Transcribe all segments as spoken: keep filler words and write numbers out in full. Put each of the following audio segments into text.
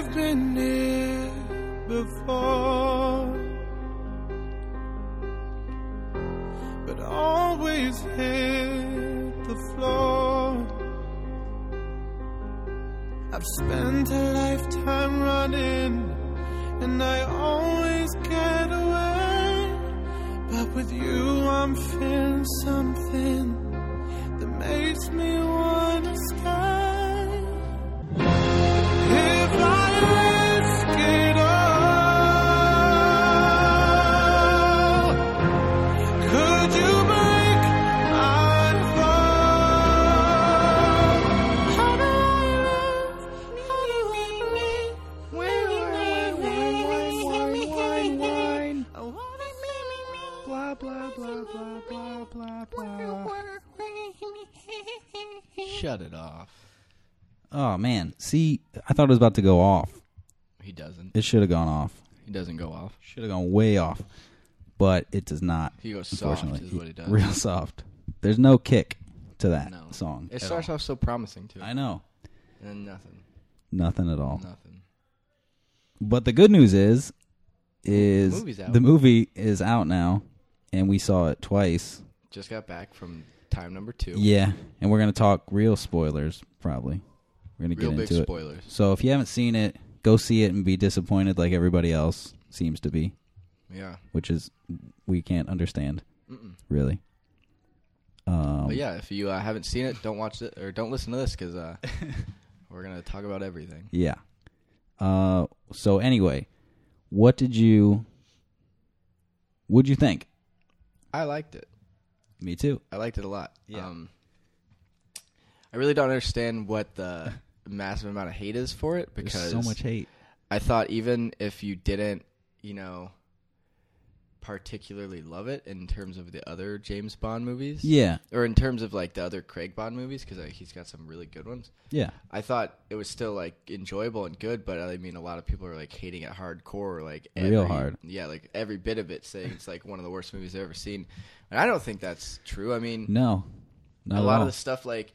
we've been here before, but always hit the floor. I've spent a lifetime running, and I always get away. But with you I'm feeling something that makes me wanna stay. If I risk it all, could you break my fall? How do I live? How do I live? Wine, wine, wine, wine, wine, wine, wine. I wanna be blah, blah, blah, blah, blah, blah, blah. Shut it off. Oh, man. See, I thought it was about to go off. He doesn't. It should have gone off. He doesn't go off. Should have gone way off. But it does not. He goes soft unfortunately. is what he does. Real soft. There's no kick to that No. song. It at starts all. off so promising, too. I know. And then nothing. Nothing at all. Nothing. But the good news is, is The movie's out. the movie is out now, and we saw it twice. Just got back from time number two. Yeah, and we're going to talk real spoilers, probably. We're going to Real get big into it. spoilers. So if you haven't seen it, go see it and be disappointed like everybody else seems to be, Yeah. which is we can't understand, Mm-mm. really. Um, But yeah, if you uh, haven't seen it, don't watch it or don't listen to this because uh, we're gonna talk about everything. Yeah. Uh, so anyway, what did you, what'd you think? I liked it. Me too. I liked it a lot. Yeah. Um, I really don't understand what the massive amount of hate is for it because There's so much hate. I thought even if you didn't, you know, particularly love it in terms of the other James Bond movies, Yeah. or in terms of like the other Craig Bond movies, because uh, he's got some really good ones. Yeah. I thought it was still like enjoyable and good, but I mean, a lot of people are like hating it hardcore, like Real every- hard. Yeah, like every bit of it, saying it's like one of the worst movies I've ever seen. And I don't think that's true. I mean, No. Not a at lot all. of the stuff like.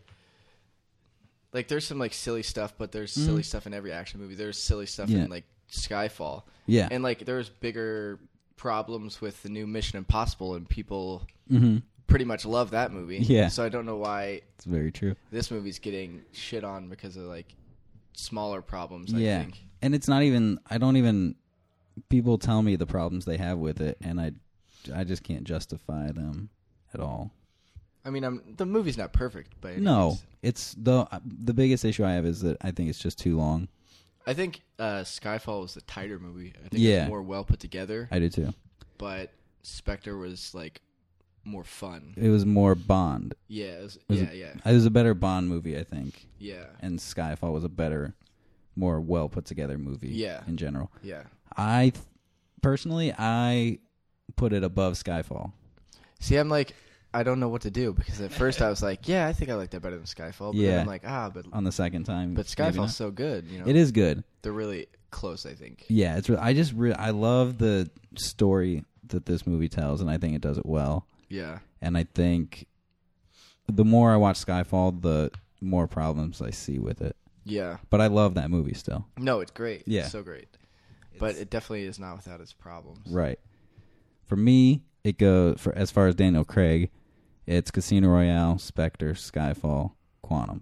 Like, there's some, like, silly stuff, but there's Mm. silly stuff in every action movie. There's silly stuff Yeah. in, like, Skyfall. Yeah. And, like, there's bigger problems with the new Mission Impossible, and people Mm-hmm. pretty much love that movie. Yeah. So I don't know why It's very true. this movie's getting shit on because of, like, smaller problems, I Yeah. think. And it's not even, I don't even, people tell me the problems they have with it, and I, I just can't justify them at all. I mean, I'm, the movie's not perfect, but No. It's the the biggest issue I have is that I think it's just too long. I think uh, Skyfall was the tighter movie. I think Yeah. it's more well put together, I do too. but Spectre was, like, more fun. It was more Bond. Yeah, it was, was yeah, a- yeah, It was a better Bond movie, I think. yeah, And Skyfall was a better, more well put together movie. Yeah. In general, yeah. I th- personally I put it above Skyfall. See, I'm like, I don't know what to do because at first I was like, yeah, I think I like that better than Skyfall. But Yeah. then I'm like, ah, but On the second time, but maybe Skyfall's not. so good. You know, It is good. They're really close, I think. Yeah, it's. Re- I just. Re- I love the story that this movie tells, and I think it does it well. Yeah, And I think the more I watch Skyfall, the more problems I see with it. yeah. But I love that movie still. No, it's great. Yeah. It's so great. But it definitely is not without its problems. Right. For me, it goes for as far as Daniel Craig, it's Casino Royale, Spectre, Skyfall, Quantum.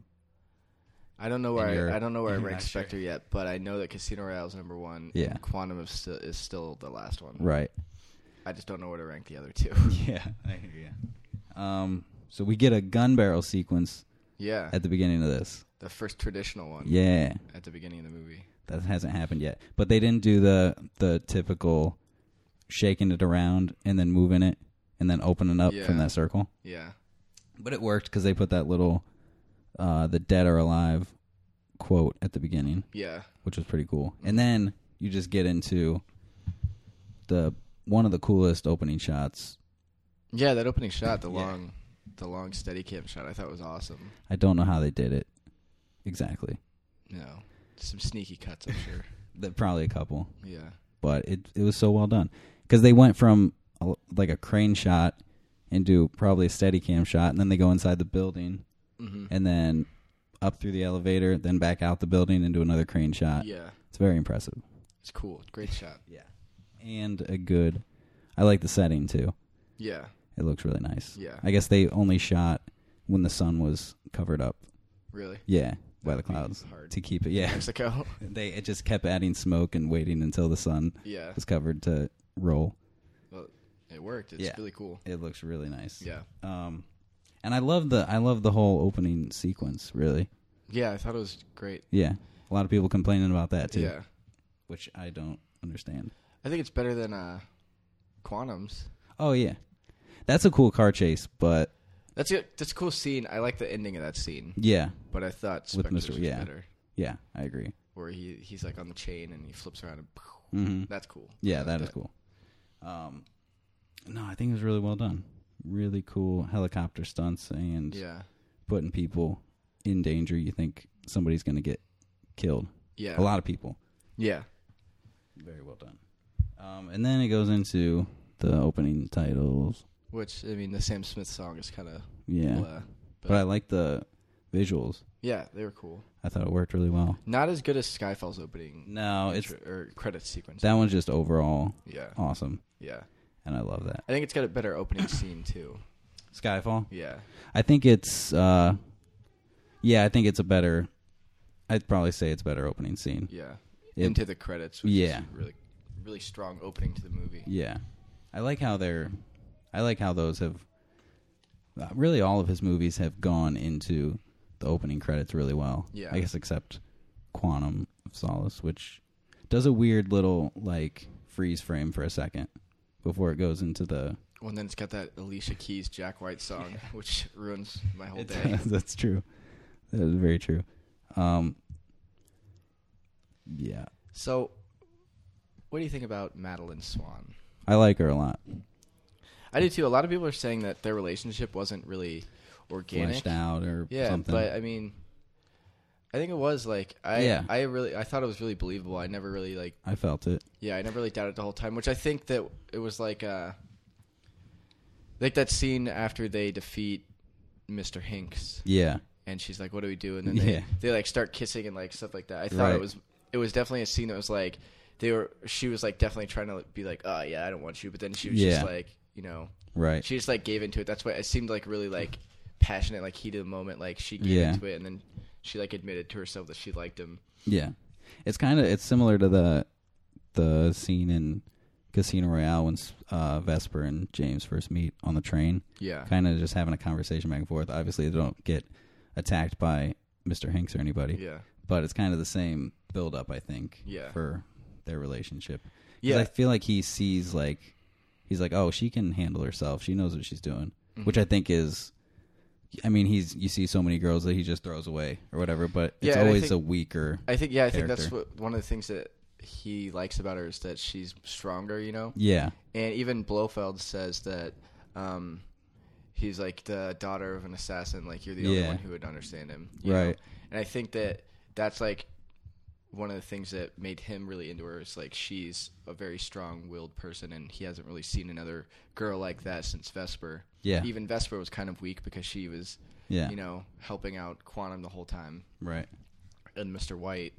I don't know And where you're- I, I don't know where I you're rank not sure. Spectre yet, but I know that Casino Royale is number one. Yeah. And Quantum is still, is still the last one. Right. I just don't know where to rank the other two. Yeah, I hear you. Um, so we get a gun barrel sequence yeah. at the beginning of this. The first traditional one. Yeah, At the beginning of the movie. that hasn't happened yet. But they didn't do the the typical shaking it around and then moving it and then opening up Yeah. from that circle. Yeah. But it worked because they put that little uh, "the dead are alive" quote at the beginning, Yeah. which was pretty cool. And then you just get into the one of the coolest opening shots. Yeah, that opening shot, the Yeah. long the long steady cam shot, I thought was awesome. I don't know how they did it exactly. No. Some sneaky cuts, I'm sure. There- Probably a couple, Yeah. but it it was so well done because they went from a, like a crane shot into probably a steady cam shot, and then they go inside the building, Mm-hmm. and then up through the elevator, then back out the building into another crane shot. Yeah. It's very impressive. It's cool. Great shot. Yeah. And a good, I like the setting too. Yeah. It looks really nice. Yeah. I guess they only shot when the sun was covered up. Really? Yeah, by the That'd be clouds hard. to keep it. Yeah. Mexico. They it just kept adding smoke and waiting until the sun Yeah. was covered to roll. Well, it worked. It's Yeah. really cool. It looks really nice. Yeah. Um, and I love the I love the whole opening sequence. Really. Yeah, I thought it was great. Yeah. A lot of people complaining about that too. Yeah. Which I don't understand. I think it's better than uh, Quantum's. Oh yeah, that's a cool car chase, but That's a, that's a cool scene. I like the ending of that scene. yeah, But I thought With Spectre's Mister was yeah. better. yeah, I agree. Where he he's like on the chain and he flips around and hmm that's cool. Yeah, I like that is cool. Um, no, I think it was really well done. Really cool helicopter stunts and Yeah. putting people in danger. You think somebody's going to get killed. Yeah. A lot of people. Yeah. Very well done. Um, and then it goes into the opening titles. Which, I mean, the Sam Smith song is kind of Yeah. blah. But I like the visuals. Yeah, they were cool. I thought it worked really well. Not as good as Skyfall's opening. No, it's intro- or credit sequence. that one's just overall Yeah. awesome, Yeah. and I love that. I think it's got a better opening scene too. Skyfall. Yeah. I think it's, uh, yeah, I think it's a better. I'd probably say it's a better opening scene. Yeah. It- Into the credits. Which Yeah. Is really, really strong opening to the movie. Yeah, I like how they're. I like how those have. Uh, really, all of his movies have gone into the opening credits really well. Yeah. I guess except Quantum of Solace, which does a weird little like freeze frame for a second before it goes into the. Well, and then it's got that Alicia Keys Jack White song, which ruins my whole It day. does, that's true. That is very true. Um, yeah, So, what do you think about Madeline Swan? I like her a lot. I do too. A lot of people are saying that their relationship wasn't really organic. Fleshed out or Yeah, something. but I mean, I think it was like I, Yeah. I really, I thought it was really believable. I never really like, I felt it. yeah, I never really doubted the whole time. Which I think that it was like, uh, like that scene after they defeat Mister Hinks, Yeah, and she's like, "What do we do?" And then they, Yeah. they like start kissing and like stuff like that. I thought Right. it was, it was definitely a scene that was like, they were, she was like definitely trying to be like, "Oh yeah, I don't want you," but then she was Yeah. just like, you know. right. She just like gave into it. That's why it seemed like really like passionate, like heated moment. Like she gave Yeah. into it, and then she like admitted to herself that she liked him. Yeah, it's kind of it's similar to the the scene in Casino Royale when uh, Vesper and James first meet on the train. Yeah, Kind of just having a conversation back and forth. Obviously, they don't get attacked by Mister Hinks or anybody. yeah, But it's kind of the same build up, I think, Yeah. for their relationship. 'Cause yeah. I feel like he sees like he's like, oh, she can handle herself. She knows what she's doing, Mhm. which I think is. I mean, he's you see so many girls that he just throws away or whatever, but it's Yeah, and I always think- a weaker. I think yeah, I think that's character. what one of the things that he likes about her is that she's stronger. You know, Yeah, and even Blofeld says that um, he's like the daughter of an assassin. Like you're the only Yeah. one who would understand him. you know? right. And I think that that's like one of the things that made him really into her is like she's a very strong-willed person, and he hasn't really seen another girl like that since Vesper. Yeah, Even Vesper was kind of weak because she was, yeah, you know, helping out Quantum the whole time right. and Mister White.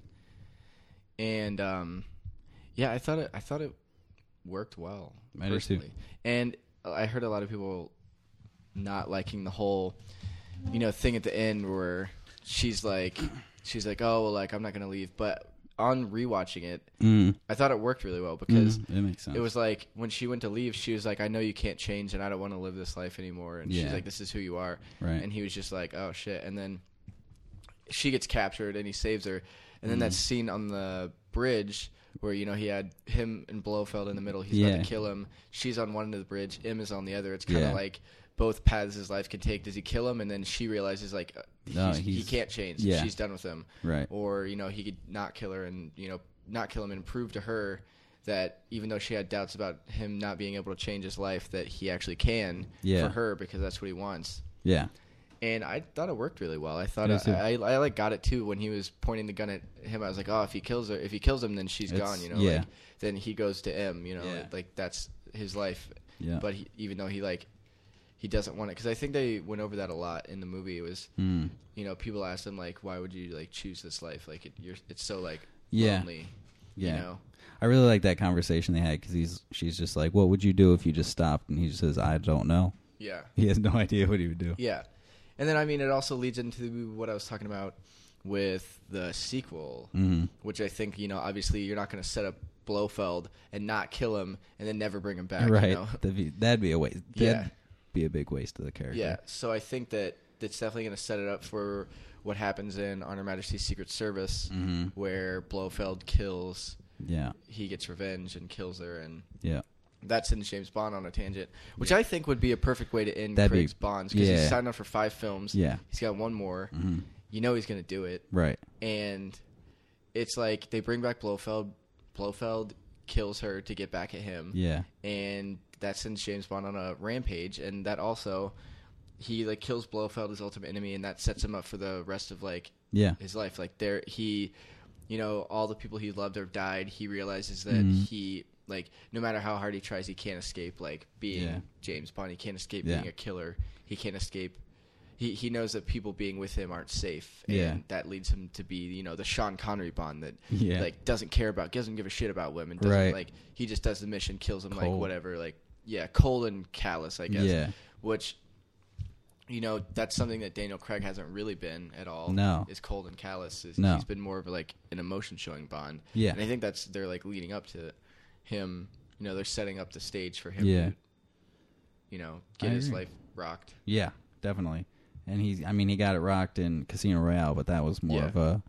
And um, yeah, I thought it. I thought it worked well I did too. personally. And I heard a lot of people not liking the whole, you know, thing at the end where she's like, she's like, oh, well, like I'm not gonna leave. But on rewatching it, Mm. I thought it worked really well because Mm, it makes sense. it was like when she went to leave, she was like, I know you can't change, and I don't want to live this life anymore. And Yeah. she's like, this is who you are. right. And he was just like, oh shit. And then she gets captured and he saves her. And then Mhm. that scene on the bridge where, you know, he had him and Blofeld in the middle. He's Yeah. about to kill him. She's on one end of the bridge. M is on the other. It's kind of Yeah. like both paths his life can take. Does he kill him? And then she realizes, like, uh, No, he's, he he's- can't change. yeah. She's done with him. right. Or, you know, he could not kill her and, you know, not kill him and prove to her that even though she had doubts about him not being able to change his life, that he actually can Yeah. for her because that's what he wants. Yeah. And I thought it worked really well. I thought I I, did too. I, I, like got it too when he was pointing the gun at him. I was like, oh, if he kills her, if he kills him, then she's It's- gone. You know, yeah. like then he goes to M. You know, Yeah. like that's his life. Yeah. But he, even though he like he doesn't want it, because I think they went over that a lot in the movie. It was, Mm. you know, people asked him like, why would you like choose this life? Like it, you're, it's so like Yeah. lonely. Yeah. You know? I really like that conversation they had because he's she's just like, what would you do if you just stopped? And he just says, I don't know. Yeah. He has no idea what he would do. Yeah. And then, I mean, it also leads into what I was talking about with the sequel, Mm-hmm. which I think, you know, obviously you're not going to set up Blofeld and not kill him and then never bring him back. Right. You know? That'd, be, that'd be a waste. Yeah. That'd be a big waste of the character. Yeah. So I think that it's definitely going to set it up for what happens in On Her Majesty's Secret Service, Mm-hmm. where Blofeld kills, Yeah. he gets revenge and kills her, and Yeah. that sends James Bond on a tangent, which I think would be a perfect way to end That'd be- Craig's Bonds, because yeah. he's signed on for five films. Yeah. He's got one more. Mm-hmm. You know he's going to do it. Right. And it's like they bring back Blofeld. Blofeld kills her to get back at him. Yeah. And that sends James Bond on a rampage, and that also he like kills Blofeld, his ultimate enemy, and that sets him up for the rest of like Yeah. his life. Like there he, you know, all the people he loved have died. He realizes that Mhm. he like no matter how hard he tries, he can't escape like being Yeah. James Bond. He can't escape Yeah. being a killer. He can't escape. He he knows that people being with him aren't safe, and Yeah. that leads him to be, you know, the Sean Connery Bond that Yeah. like doesn't care about, doesn't give a shit about women, doesn't Right. like he just does the mission, kills them, like Cold. whatever, like yeah, cold and callous, I guess. Yeah. Which, you know, that's something that Daniel Craig hasn't really been at all. No. Is cold and callous. Is, No. He's been more of a, like an emotion showing Bond. Yeah. And I think that's they're like leading up to him. You know, they're setting up the stage for him. Yeah. To, you know, get I his agree. life rocked. Yeah, definitely. And he's, I mean, he got it rocked in Casino Royale, but that was more Yeah. of a,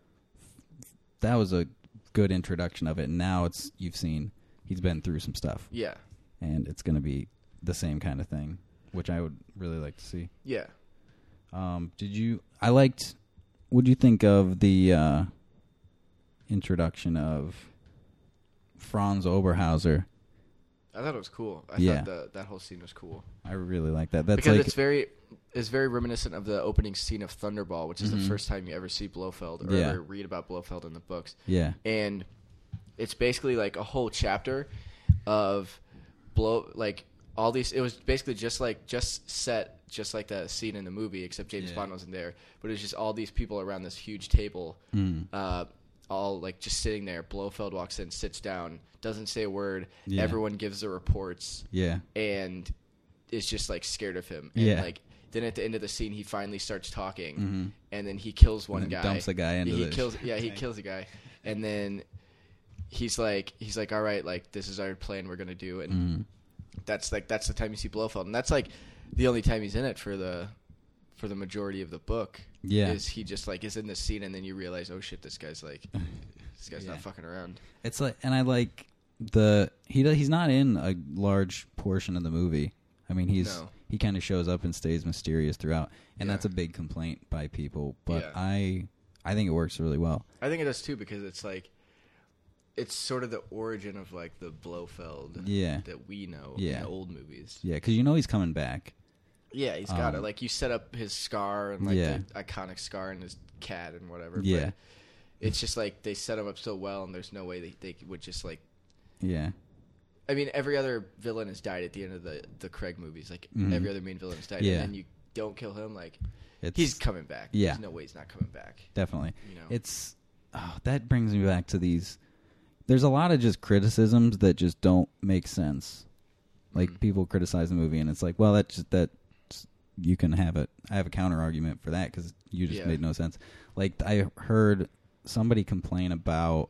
that was a good introduction of it. And now it's, you've seen, he's been through some stuff. Yeah. And it's going to be the same kind of thing, which I would really like to see. Yeah. Um, did you, I liked, what'd you think of the uh, introduction of Franz Oberhauser? I thought it was cool. I Yeah. thought the, that whole scene was cool. I really like that. That's because like, it's very it's very reminiscent of the opening scene of Thunderball, which is Mhm. the first time you ever see Blofeld or Yeah. ever read about Blofeld in the books. yeah, And it's basically like a whole chapter of blow like all these. It was basically just like just set just like the scene in the movie, except James Yeah. Bond wasn't there. But it was just all these people around this huge table, Mm. uh, all like just sitting there. Blofeld walks in, sits down, doesn't say a word. Yeah. Everyone gives their reports, yeah, and is just like scared of him. And Yeah. like then at the end of the scene, he finally starts talking, Mhm. and then he kills one And then guy. dumps a guy into he the kills. Yeah, he kills a guy, and then he's like, he's like, all right, like this is our plan. We're gonna do, and Mhm. that's like that's the time you see Blofeld, and that's like the only time he's in it for the for the majority of the book. Yeah. is he just like is in this scene, and then you realize, oh shit, this guy's like, this guy's Yeah. not fucking around. It's like, and I like the he do- he's not in a large portion of the movie. I mean, he's No. he kind of shows up and stays mysterious throughout, and Yeah. that's a big complaint by people. But Yeah. I I think it works really well. I think it does too, because it's like it's sort of the origin of like the Blofeld Yeah, that we know Yeah. in old movies. yeah, because you know he's coming back. Yeah, he's got Um, it. Like you set up his scar and like Yeah. the iconic scar and his cat and whatever. Yeah. But it's just like they set him up so well, and there's no way they, they would just like. Yeah, I mean, every other villain has died at the end of the the Craig movies. Like Mhm. every other main villain has died, Yeah. and then you don't kill him. Like it's he's coming back. Yeah. There's no way he's not coming back. definitely. You know. It's oh, that brings me back to these. There's a lot of just criticisms that just don't make sense. Like Mhm. people criticize the movie, and it's like, well, that just that you can have it. I have a counter argument for that because you just Yeah. made no sense. Like I heard somebody complain about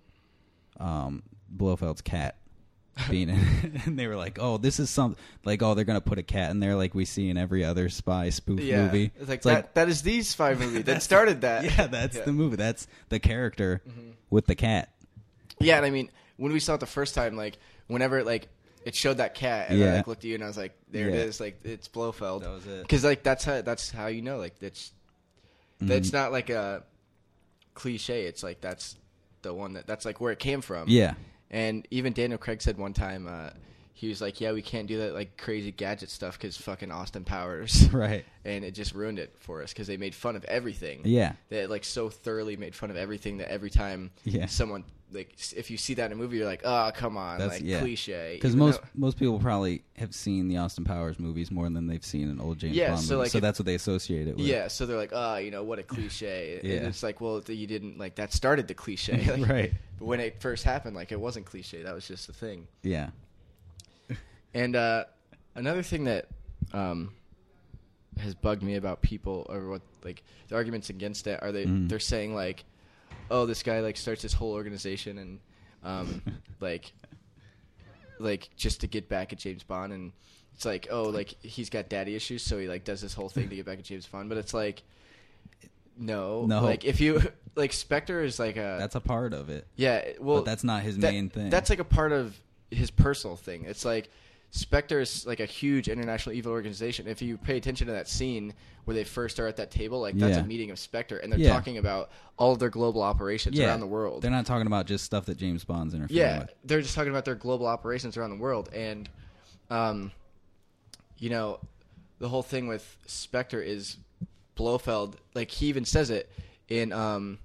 um, Blofeld's cat being in, and they were like, "Oh, this is some like oh, they're gonna put a cat in there like we see in every other spy spoof yeah. movie." It's like It's that. like- that is these spy movie that started that. Yeah, that's Yeah. the movie. That's the character Mhm. with the cat. Yeah, and I mean, when we saw it the first time, like whenever like it showed that cat, and Yeah. I like looked at you and I was like, "There Yeah. it is!" Like it's Blofeld. That was it. Because like that's how that's how you know. Like that's that's Mhm. not like a cliche. It's like that's the one that that's like where it came from. Yeah. And even Daniel Craig said one time uh, he was like, yeah, we can't do that like crazy gadget stuff because fucking Austin Powers. Right. And it just ruined it for us because they made fun of everything. Yeah. They like so thoroughly made fun of everything that every time Yeah. someone like if you see that in a movie, you're like, oh, come on, That's, like yeah. cliche. Because Even most though- most people probably have seen the Austin Powers movies more than they've seen an old James Yeah, Bond so, movie. like, so if- that's what they associate it with. yeah, so they're like, oh, you know, what a cliche. Yeah. And it's like, well, you didn't like that started the cliche, like, Right. But when it first happened, like it wasn't cliche. That was just the thing. Yeah. And uh, another thing that um, has bugged me about people, or what like the arguments against it, are they Mm. they're saying like, oh, this guy like starts this whole organization and um, like like just to get back at James Bond, and it's like, oh, like he's got daddy issues, so he like does this whole thing to get back at James Bond. But it's like, no, No. like if you like Spectre is like a That's a part of it. yeah, well, But that's not his that- main thing. That's like a part of his personal thing. It's like Spectre is like a huge international evil organization. If you pay attention to that scene where they first are at that table, like that's Yeah. a meeting of Spectre, and they're Yeah. talking about all of their global operations yeah. around the world. They're not talking about just stuff that James Bond's interfering Yeah, with. they're just talking about their global operations around the world, and um, you know, the whole thing with Spectre is Blofeld. Like he even says it in um,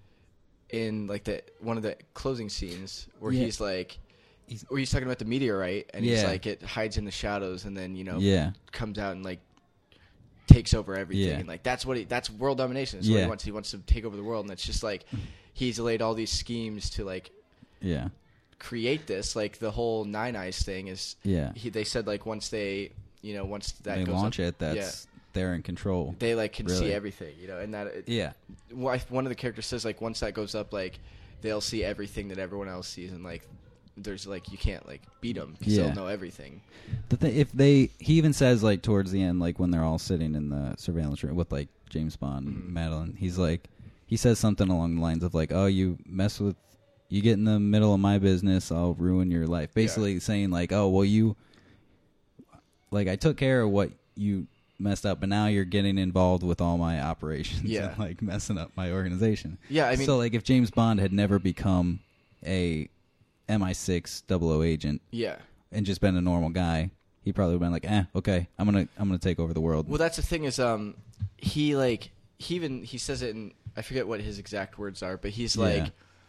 in like the one of the closing scenes where Yeah. he's like, He's- where he's talking about the meteorite, and he's Yeah. like, it hides in the shadows, and then you know, Yeah. comes out and like takes over everything, Yeah. and like that's what he that's world domination. That's what Yeah. he wants. He wants to take over the world, and it's just like he's laid all these schemes to like Yeah. create this. Like the whole Nine Eyes thing is, Yeah. he, they said like once they, you know, once that they goes launch up, it, that's they're in control. they like can Really. see everything, you know, and that it, Yeah. well, I- one of the characters says like once that goes up, like they'll see everything that everyone else sees, and like there's like you can't like beat them because Yeah. they'll know everything. The thing, if they, he even says like towards the end, like when they're all sitting in the surveillance room with like James Bond and Mhm. Madeline, he's like, he says something along the lines of like, "Oh, you mess with, you get in the middle of my business, I'll ruin your life." Basically saying like, "Oh, well, you, like I took care of what you messed up, but now you're getting involved with all my operations Yeah. and like messing up my organization." Yeah, I mean, so like if James Bond had never become a M I six double O agent yeah. and just been a normal guy, he probably would have been like, eh, okay, I'm gonna I'm gonna take over the world. Well, that's the thing is, um, he like he even he says it in I forget what his exact words are, but he's like, Yeah.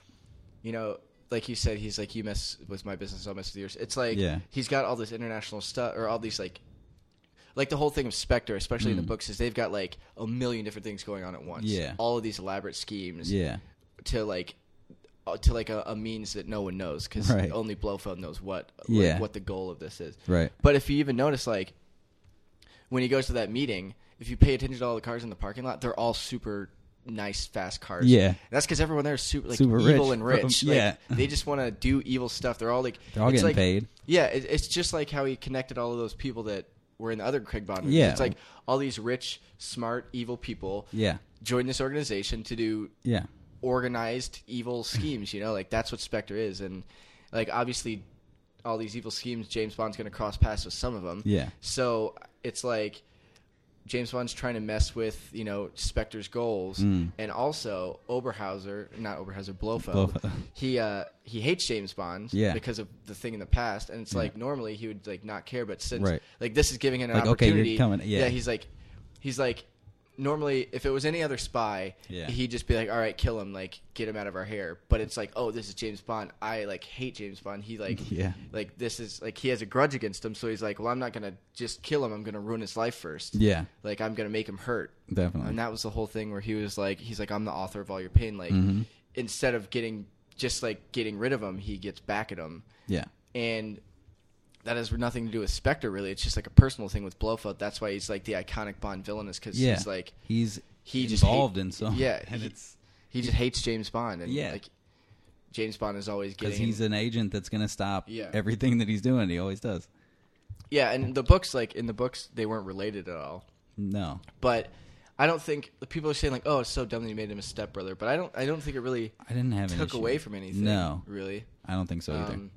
you know, like you said, he's like, you mess with my business, I'll mess with yours. It's like Yeah. he's got all this international stuff, or all these like, like the whole thing of Spectre, especially in the Mm. books, is they've got like a million different things going on at once. Yeah. all of these elaborate schemes. Yeah, to like. uh, To like a, a means that no one knows because Right. only Blofeld knows what like, Yeah. what the goal of this is. right. But if you even notice, like, when he goes to that meeting, if you pay attention to all the cars in the parking lot, they're all super nice, fast cars. Yeah. That's because everyone there is super, like, Super evil rich. and rich. Yeah. Like, they just want to do evil stuff. They're all, like... They're all it's getting like, paid. Yeah, it, it's just like how he connected all of those people that were in the other Craig Bond movies. Yeah. It's like all these rich, smart, evil people Yeah, join this organization to do yeah, organized evil schemes, you know, like that's what Spectre is. And like obviously all these evil schemes, James Bond's going to cross paths with some of them. yeah, So it's like James Bond's trying to mess with, you know, Spectre's goals. Mm. And also Oberhauser, not Oberhauser, Blofeld, Blofeld. he uh he hates James Bond Yeah. because of the thing in the past. And it's Yeah. like normally he would like not care, but since Right. like this is giving him an Like, okay, you're opportunity. coming- yeah. he's like he's like normally if it was any other spy, Yeah. he'd just be like, all right, kill him, like get him out of our hair. But it's like, oh, this is James Bond. I like hate James Bond. He like yeah, like this is like he has a grudge against him, so he's like, well, I'm not gonna just kill him. I'm gonna ruin his life first. yeah, Like I'm gonna make him hurt. definitely. And that was the whole thing where he was like, he's like, I'm the author of all your pain. Like Mhm. instead of getting just like getting rid of him, he gets back at him, Yeah, and that has nothing to do with Spectre really. It's just like a personal thing with Blofeld. That's why he's like the iconic Bond villain, is because yeah. he's like he's he just involved hate- in some. yeah, and he- it's he just hates James Bond, and Yeah. like James Bond is always because getting he's an agent that's gonna stop Yeah. everything that he's doing. He always does. yeah. And the books, like in the books, they weren't related at all. No, But I don't think the people are saying like, "Oh, it's so dumb that you made him a stepbrother." But I don't. I don't think it really I didn't have an took issue. away from anything. No, really. I don't think so either. Um,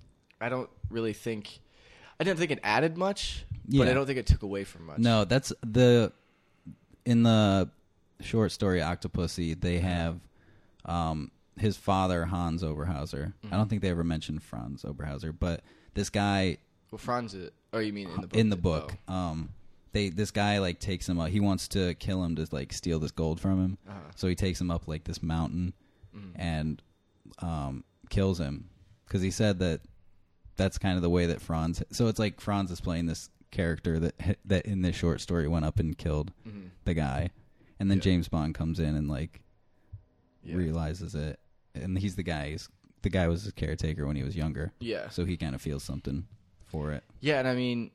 I don't really think. I didn't think it added much, but Yeah. I don't think it took away from much. No, that's the in the short story Octopussy. They have um, his father Hans Oberhauser. I don't think they ever mentioned Franz Oberhauser, but this guy Well, Franz is, or you mean in the book? In the book, Oh. um, they this guy like takes him up. He wants to kill him to like steal this gold from him. Uh-huh. So he takes him up like this mountain Mhm. and um, kills him because he said that that's kind of the way that Franz. So it's like Franz is playing this character that that in this short story went up and killed Mhm. the guy, and then Yeah. James Bond comes in and like Yeah. realizes it, and he's the guy. He's, the guy was his caretaker when he was younger, Yeah. so he kind of feels something for it. Yeah, and I mean,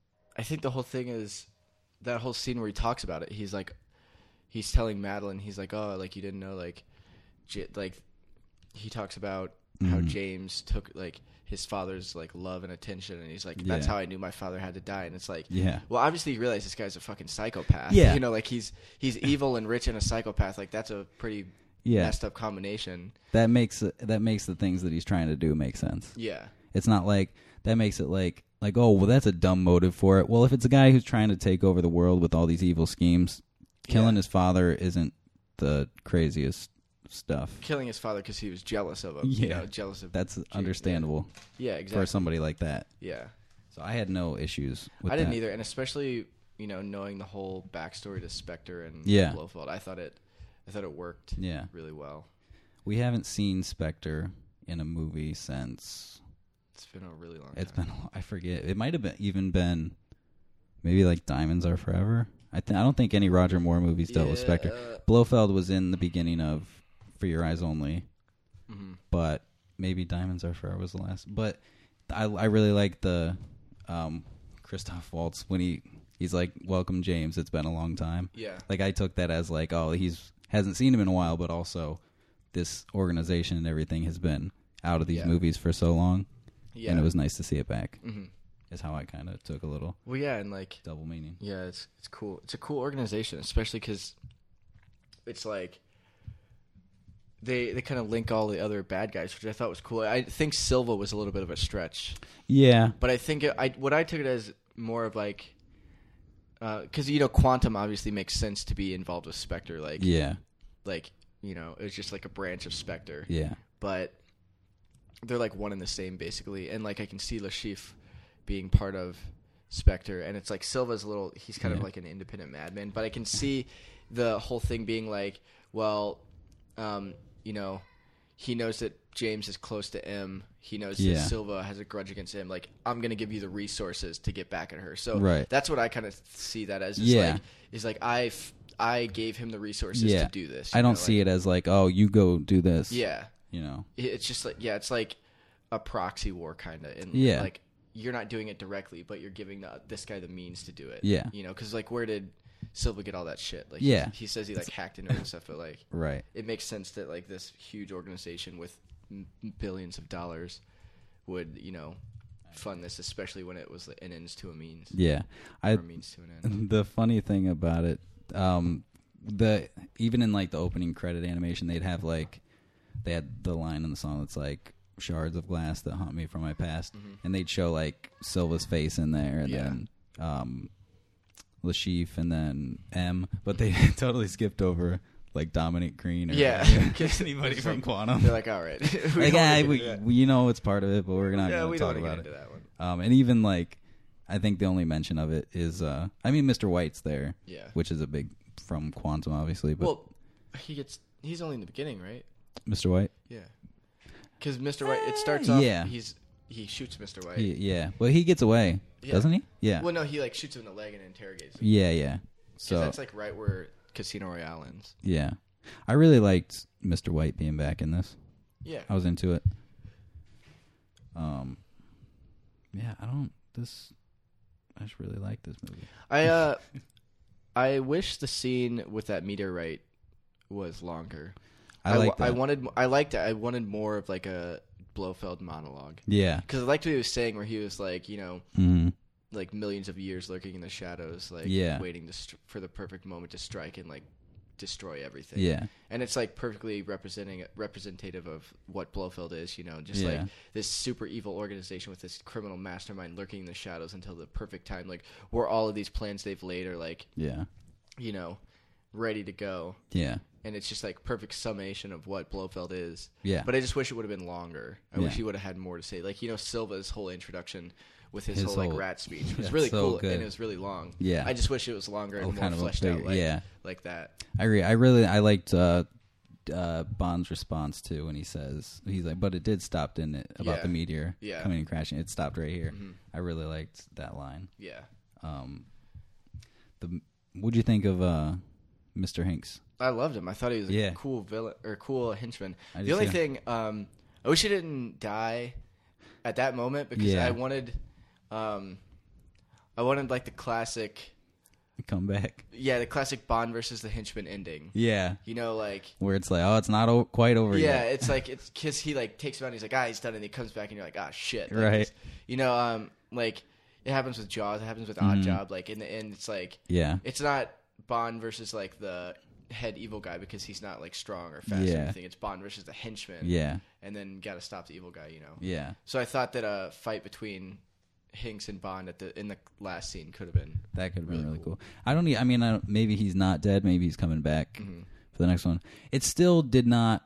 I think the whole thing is that whole scene where he talks about it. He's like, he's telling Madeline, he's like, oh, like you didn't know, like, J- like he talks about how Mhm. James took like his father's like love and attention, and he's like, that's Yeah. how I knew my father had to die. And it's like, Yeah, well, obviously you realize this guy's a fucking psychopath. Yeah. You know, like he's he's evil and rich and a psychopath. Like that's a pretty yeah. messed up combination. That makes it, that makes the things that he's trying to do make sense. Yeah. It's not like that makes it like like oh well that's a dumb motive for it. Well, if it's a guy who's trying to take over the world with all these evil schemes, killing Yeah. his father isn't the craziest stuff. Killing his father because he was jealous of him. Yeah. You know, jealous of. That's Jane, understandable Yeah, exactly. for somebody like that. Yeah. So I had no issues with I didn't that. either, and especially you know knowing the whole backstory to Spectre and Yeah. Blofeld, I thought it, I thought it worked Yeah. really well. We haven't seen Spectre in a movie since It's been a really long it's time. been I forget. It might have been even been maybe like Diamonds Are Forever. I th- I don't think any Roger Moore movies dealt with Yeah, Spectre. uh, Blofeld was in the beginning of For Your Eyes Only, mhm. but maybe Diamonds Are Forever was the last. But I I really like the um, Christoph Waltz when he he's like, "Welcome, James. It's been a long time." Yeah. Like I took that as like, oh, he's hasn't seen him in a while, but also this organization and everything has been out of these Yeah. movies for so long, Yeah. and it was nice to see it back. hmm Is how I kind of took a little Well, yeah, and like, double meaning. yeah, it's it's cool. It's a cool organization, especially because it's like they they kind of link all the other bad guys, which I thought was cool. I think Silva was a little bit of a stretch, Yeah, but I think it, I what I took it as more of like because you know Quantum obviously makes sense to be involved with Spectre, like yeah, like you know it's just like a branch of Spectre, yeah, but they're like one and the same basically, and like I can see Lashif being part of Spectre, and it's like Silva's a little he's kind Yeah. of like an independent madman, but I can see the whole thing being like, well, um, you know, he knows that James is close to M. He knows Yeah. that Silva has a grudge against him. Like, I'm gonna give you the resources to get back at her. So Right. that's what I kind of see that as. Is Yeah. like, is like I f- I gave him the resources Yeah. to do this. I don't see it as like, oh, you go do this. Yeah, you know. It- it's just like yeah, it's like a proxy war kind of. And Yeah. like you're not doing it directly, but you're giving the, this guy the means to do it. Yeah. you know, because like where did Silva get all that shit? Like, Yeah. he, he says he like hacked into it and stuff, but like Right. it makes sense that like this huge organization with m- billions of dollars would you know fund this, especially when it was like, an ends to a means. Yeah. I or a means to an end. the funny thing about it, um, the even in like the opening credit animation, they'd have like they had the line in the song that's like shards of glass that haunt me from my past, Mhm. and they'd show like Silva's face in there, and Yeah. then um, Lashif, and then M, but they totally skipped over like Dominic Green or Yeah. anybody It's from like- Quantum. They're like, all right, we Like, don't ah, wanna get we, into that. we, you know it's part of it, but we're not yeah, going we to don't talk want about to get it. into that one. Um, and even like, I think the only mention of it is, uh, I mean, Mister White's there, Yeah. which is a big from Quantum, obviously. But Well, he gets he's only in the beginning, right? Mister White, Yeah. Because Mister White, it starts Eh, off. yeah. He's he shoots Mister White. he, yeah, well, he gets away, Yeah. doesn't he? Yeah, Well, no, he like shoots him in the leg and interrogates him. yeah, yeah. 'Cause So that's like right where Casino Royale ends. yeah, I really liked Mister White being back in this. Yeah. I was into it. Um, yeah, I don't. This, I just really like this movie. I uh, I wish the scene with that meteorite was longer. I like wa- I that. wanted. I liked. I wanted more of like a Blofeld monologue. Yeah. Because I liked what he was saying, where he was like, you know, Mm-hmm. like millions of years lurking in the shadows, like Yeah. waiting to str- for the perfect moment to strike and like destroy everything. Yeah. And it's like perfectly representing representative of what Blofeld is, you know, just Yeah. like this super evil organization with this criminal mastermind lurking in the shadows until the perfect time, like where all of these plans they've laid are like, Yeah. you know, ready to go. Yeah. And it's just like perfect summation of what Blofeld is. Yeah. But I just wish it would have been longer. I wish Yeah. he would have had more to say. Like, you know, Silva's whole introduction with his, His whole, like whole- rat speech. It was that's really so cool good. and it was really long. Yeah. I just wish it was longer and Oh, more kind of a fleshed big- out like, yeah. like that. I agree. I really I liked uh, uh, Bond's response too when he says he's like, but it did stop, didn't it? About Yeah. the meteor Yeah. coming and crashing. It stopped right here. Mhm. I really liked that line. Yeah. Um, the what'd you think of uh, Mister Hinks? I loved him. I thought he was a Yeah. cool villain or cool henchman. I The did only too. thing, um, I wish he didn't die at that moment because Yeah. I wanted, um, I wanted like the classic, Come back. yeah, the classic Bond versus the henchman ending. Yeah, You know, like where it's like, oh, it's not o- quite over yeah, yet. it's like it's because he like takes him out. And he's like, ah, he's done, and he comes back, and you're like, ah, shit, Like, Right. it's- You know, um, like it happens with Jaws. It happens with Mhm. Odd Job. Like in the end, it's like Yeah, it's not Bond versus like the head evil guy because he's not like strong or fast or Yeah. anything. It's Bond versus the henchman. yeah, And then got to stop the evil guy, you know. yeah. So I thought that a fight between Hinks and Bond at the in the last scene could have been. That could have been Really really cool. cool. I don't. e- I mean, I don't, maybe he's not dead. Maybe he's coming back Mhm. for the next one. It still did not.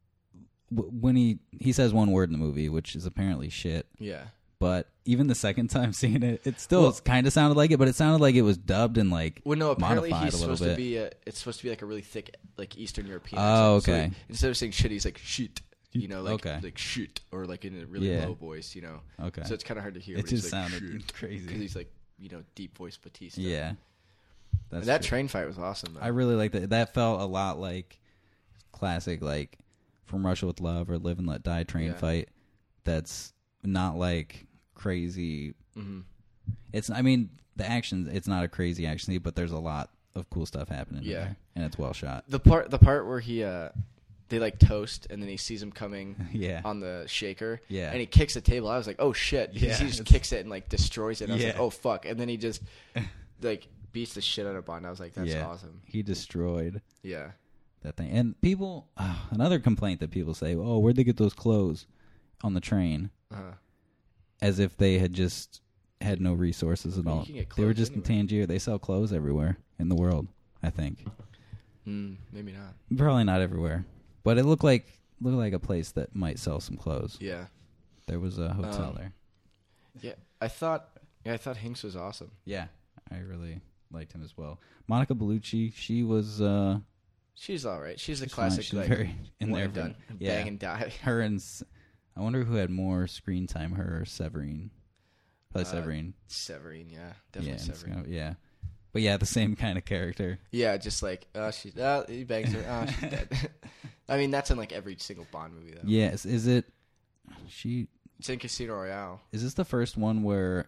w- When he he says one word in the movie, which is apparently shit. Yeah. But even the second time seeing it, it still Well- kind of sounded like it. But it sounded like it was dubbed and like Well, no. Apparently, modified he's a little supposed to bit. be. A, it's supposed to be like a really thick, like Eastern European. Oh, accent. So okay. he- instead of saying shit, he's like shit. You know, like Okay. like shit, or like in a really Yeah. low voice. You know. Okay. So it's kind of hard to hear. It but he's just like, sounded because crazy. he's like you know deep voice Batista. Yeah, And that's that true. train fight was awesome. Though. I really like that. That felt a lot like classic, like From Russia with Love or Live and Let Die train Yeah. fight. That's not like crazy. Mhm. It's. I mean, the action. It's not a crazy action scene, but there's a lot of cool stuff happening. Yeah. in there, and it's well shot. The part the part where he uh they like toast and then he sees him coming Yeah. on the shaker. Yeah. And he kicks the table. I was like, oh shit. Because Yeah, he just it's- kicks it and like destroys it. And I was like, Yeah. oh fuck. And then he just like beats the shit out of Bond. I was like, that's yeah. awesome. He destroyed Yeah. that thing. And people, uh, another complaint that people say, oh, where'd they get those clothes on the train? Uh-huh. As if they had just had no resources at Well, you all. can get They were clothes just in Tangier. They sell clothes everywhere in the world, I think. Mm, maybe not. Probably not everywhere. But it looked like looked like a place that might sell some clothes. Yeah. There was a hotel Um, there. Yeah. I thought yeah, I thought Hinks was awesome. Yeah, I really liked him as well. Monica Bellucci, she was uh, She's all right. She's a she's fine. classic She's like very in one there. and done. Yeah. Bang and die. Her and S- I wonder who had more screen time, her or Severine. Probably Uh, Severine. Severine, yeah. Yeah, Definitely and Severine. so- yeah. But yeah, the same kind of character. Yeah, just like oh she oh, he bangs her, oh she's dead. I mean that's in like every single Bond movie though. Yes, is it? She It's in Casino Royale. is this the first one where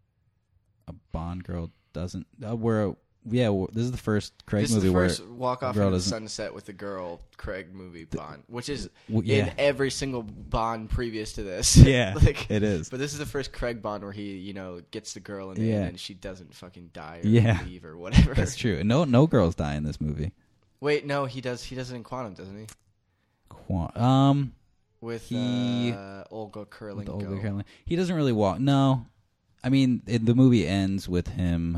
a Bond girl doesn't? Uh, where yeah, well, this is the first Craig This is movie the where first walk off girl into the doesn't- sunset with the girl Craig movie Bond, which is w- in yeah, every single Bond previous to this. yeah, like it is. but this is the first Craig Bond where he, you know, gets the girl in the Yeah. end and she doesn't fucking die or Yeah. leave or whatever. That's true. No, no girls die in this movie. Wait, no, he does. He does it in Quantum, doesn't he? Qua- Um, With He- uh, Olga Kurling. with Olga Kurylenko. He doesn't really walk. No, I mean it, the movie ends with him,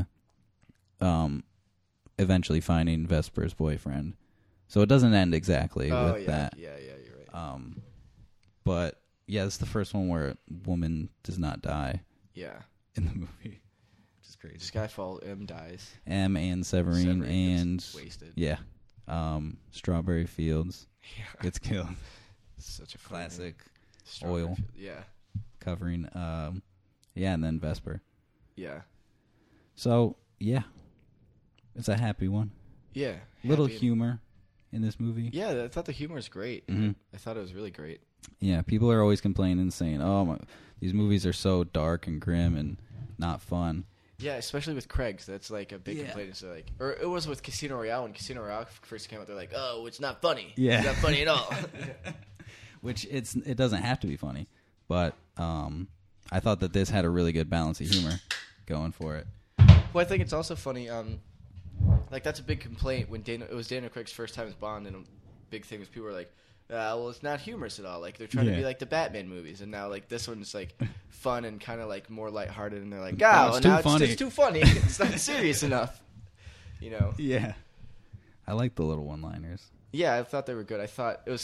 um, eventually finding Vesper's boyfriend. So it doesn't end exactly Oh with yeah, that. yeah, yeah. You're right. Um, but yeah, it's the first one where a woman does not die yeah, in the movie, which is crazy. Skyfall M dies. M and Severine, Severine and gets wasted. yeah, um, Strawberry Fields Yeah. gets killed. Such a funny name. Classic Strawberry oil. Field- Yeah, covering. Um, yeah, and then Vesper. yeah, So yeah, it's a happy one. yeah. Little Happy- humor in this movie. Yeah, I thought the humor was great. Mhm. I thought it was really great. Yeah, people are always complaining, saying, "Oh, my, these movies are so dark and grim and not fun." Yeah, especially with Craig's. That's like a big Yeah. complaint. It's like, or it was with Casino Royale. When Casino Royale first came out, they're like, "Oh, it's not funny. Yeah. It's not funny at all." Which it's it doesn't have to be funny, but um, I thought that this had a really good balance of humor going for it. Well, I think it's also funny. Um, like that's a big complaint when Dana. It was Daniel Craig's first time as Bond, and a big thing was people were like, uh, "Well, it's not humorous at all. Like they're trying Yeah. to be like the Batman movies, and now like this one's like fun and kind of like more lighthearted, and they're like, No, "Oh, it's too now funny." it's, it's too funny. It's not serious enough." You know? Yeah, I like the little one-liners. Yeah, I thought they were good. I thought it was.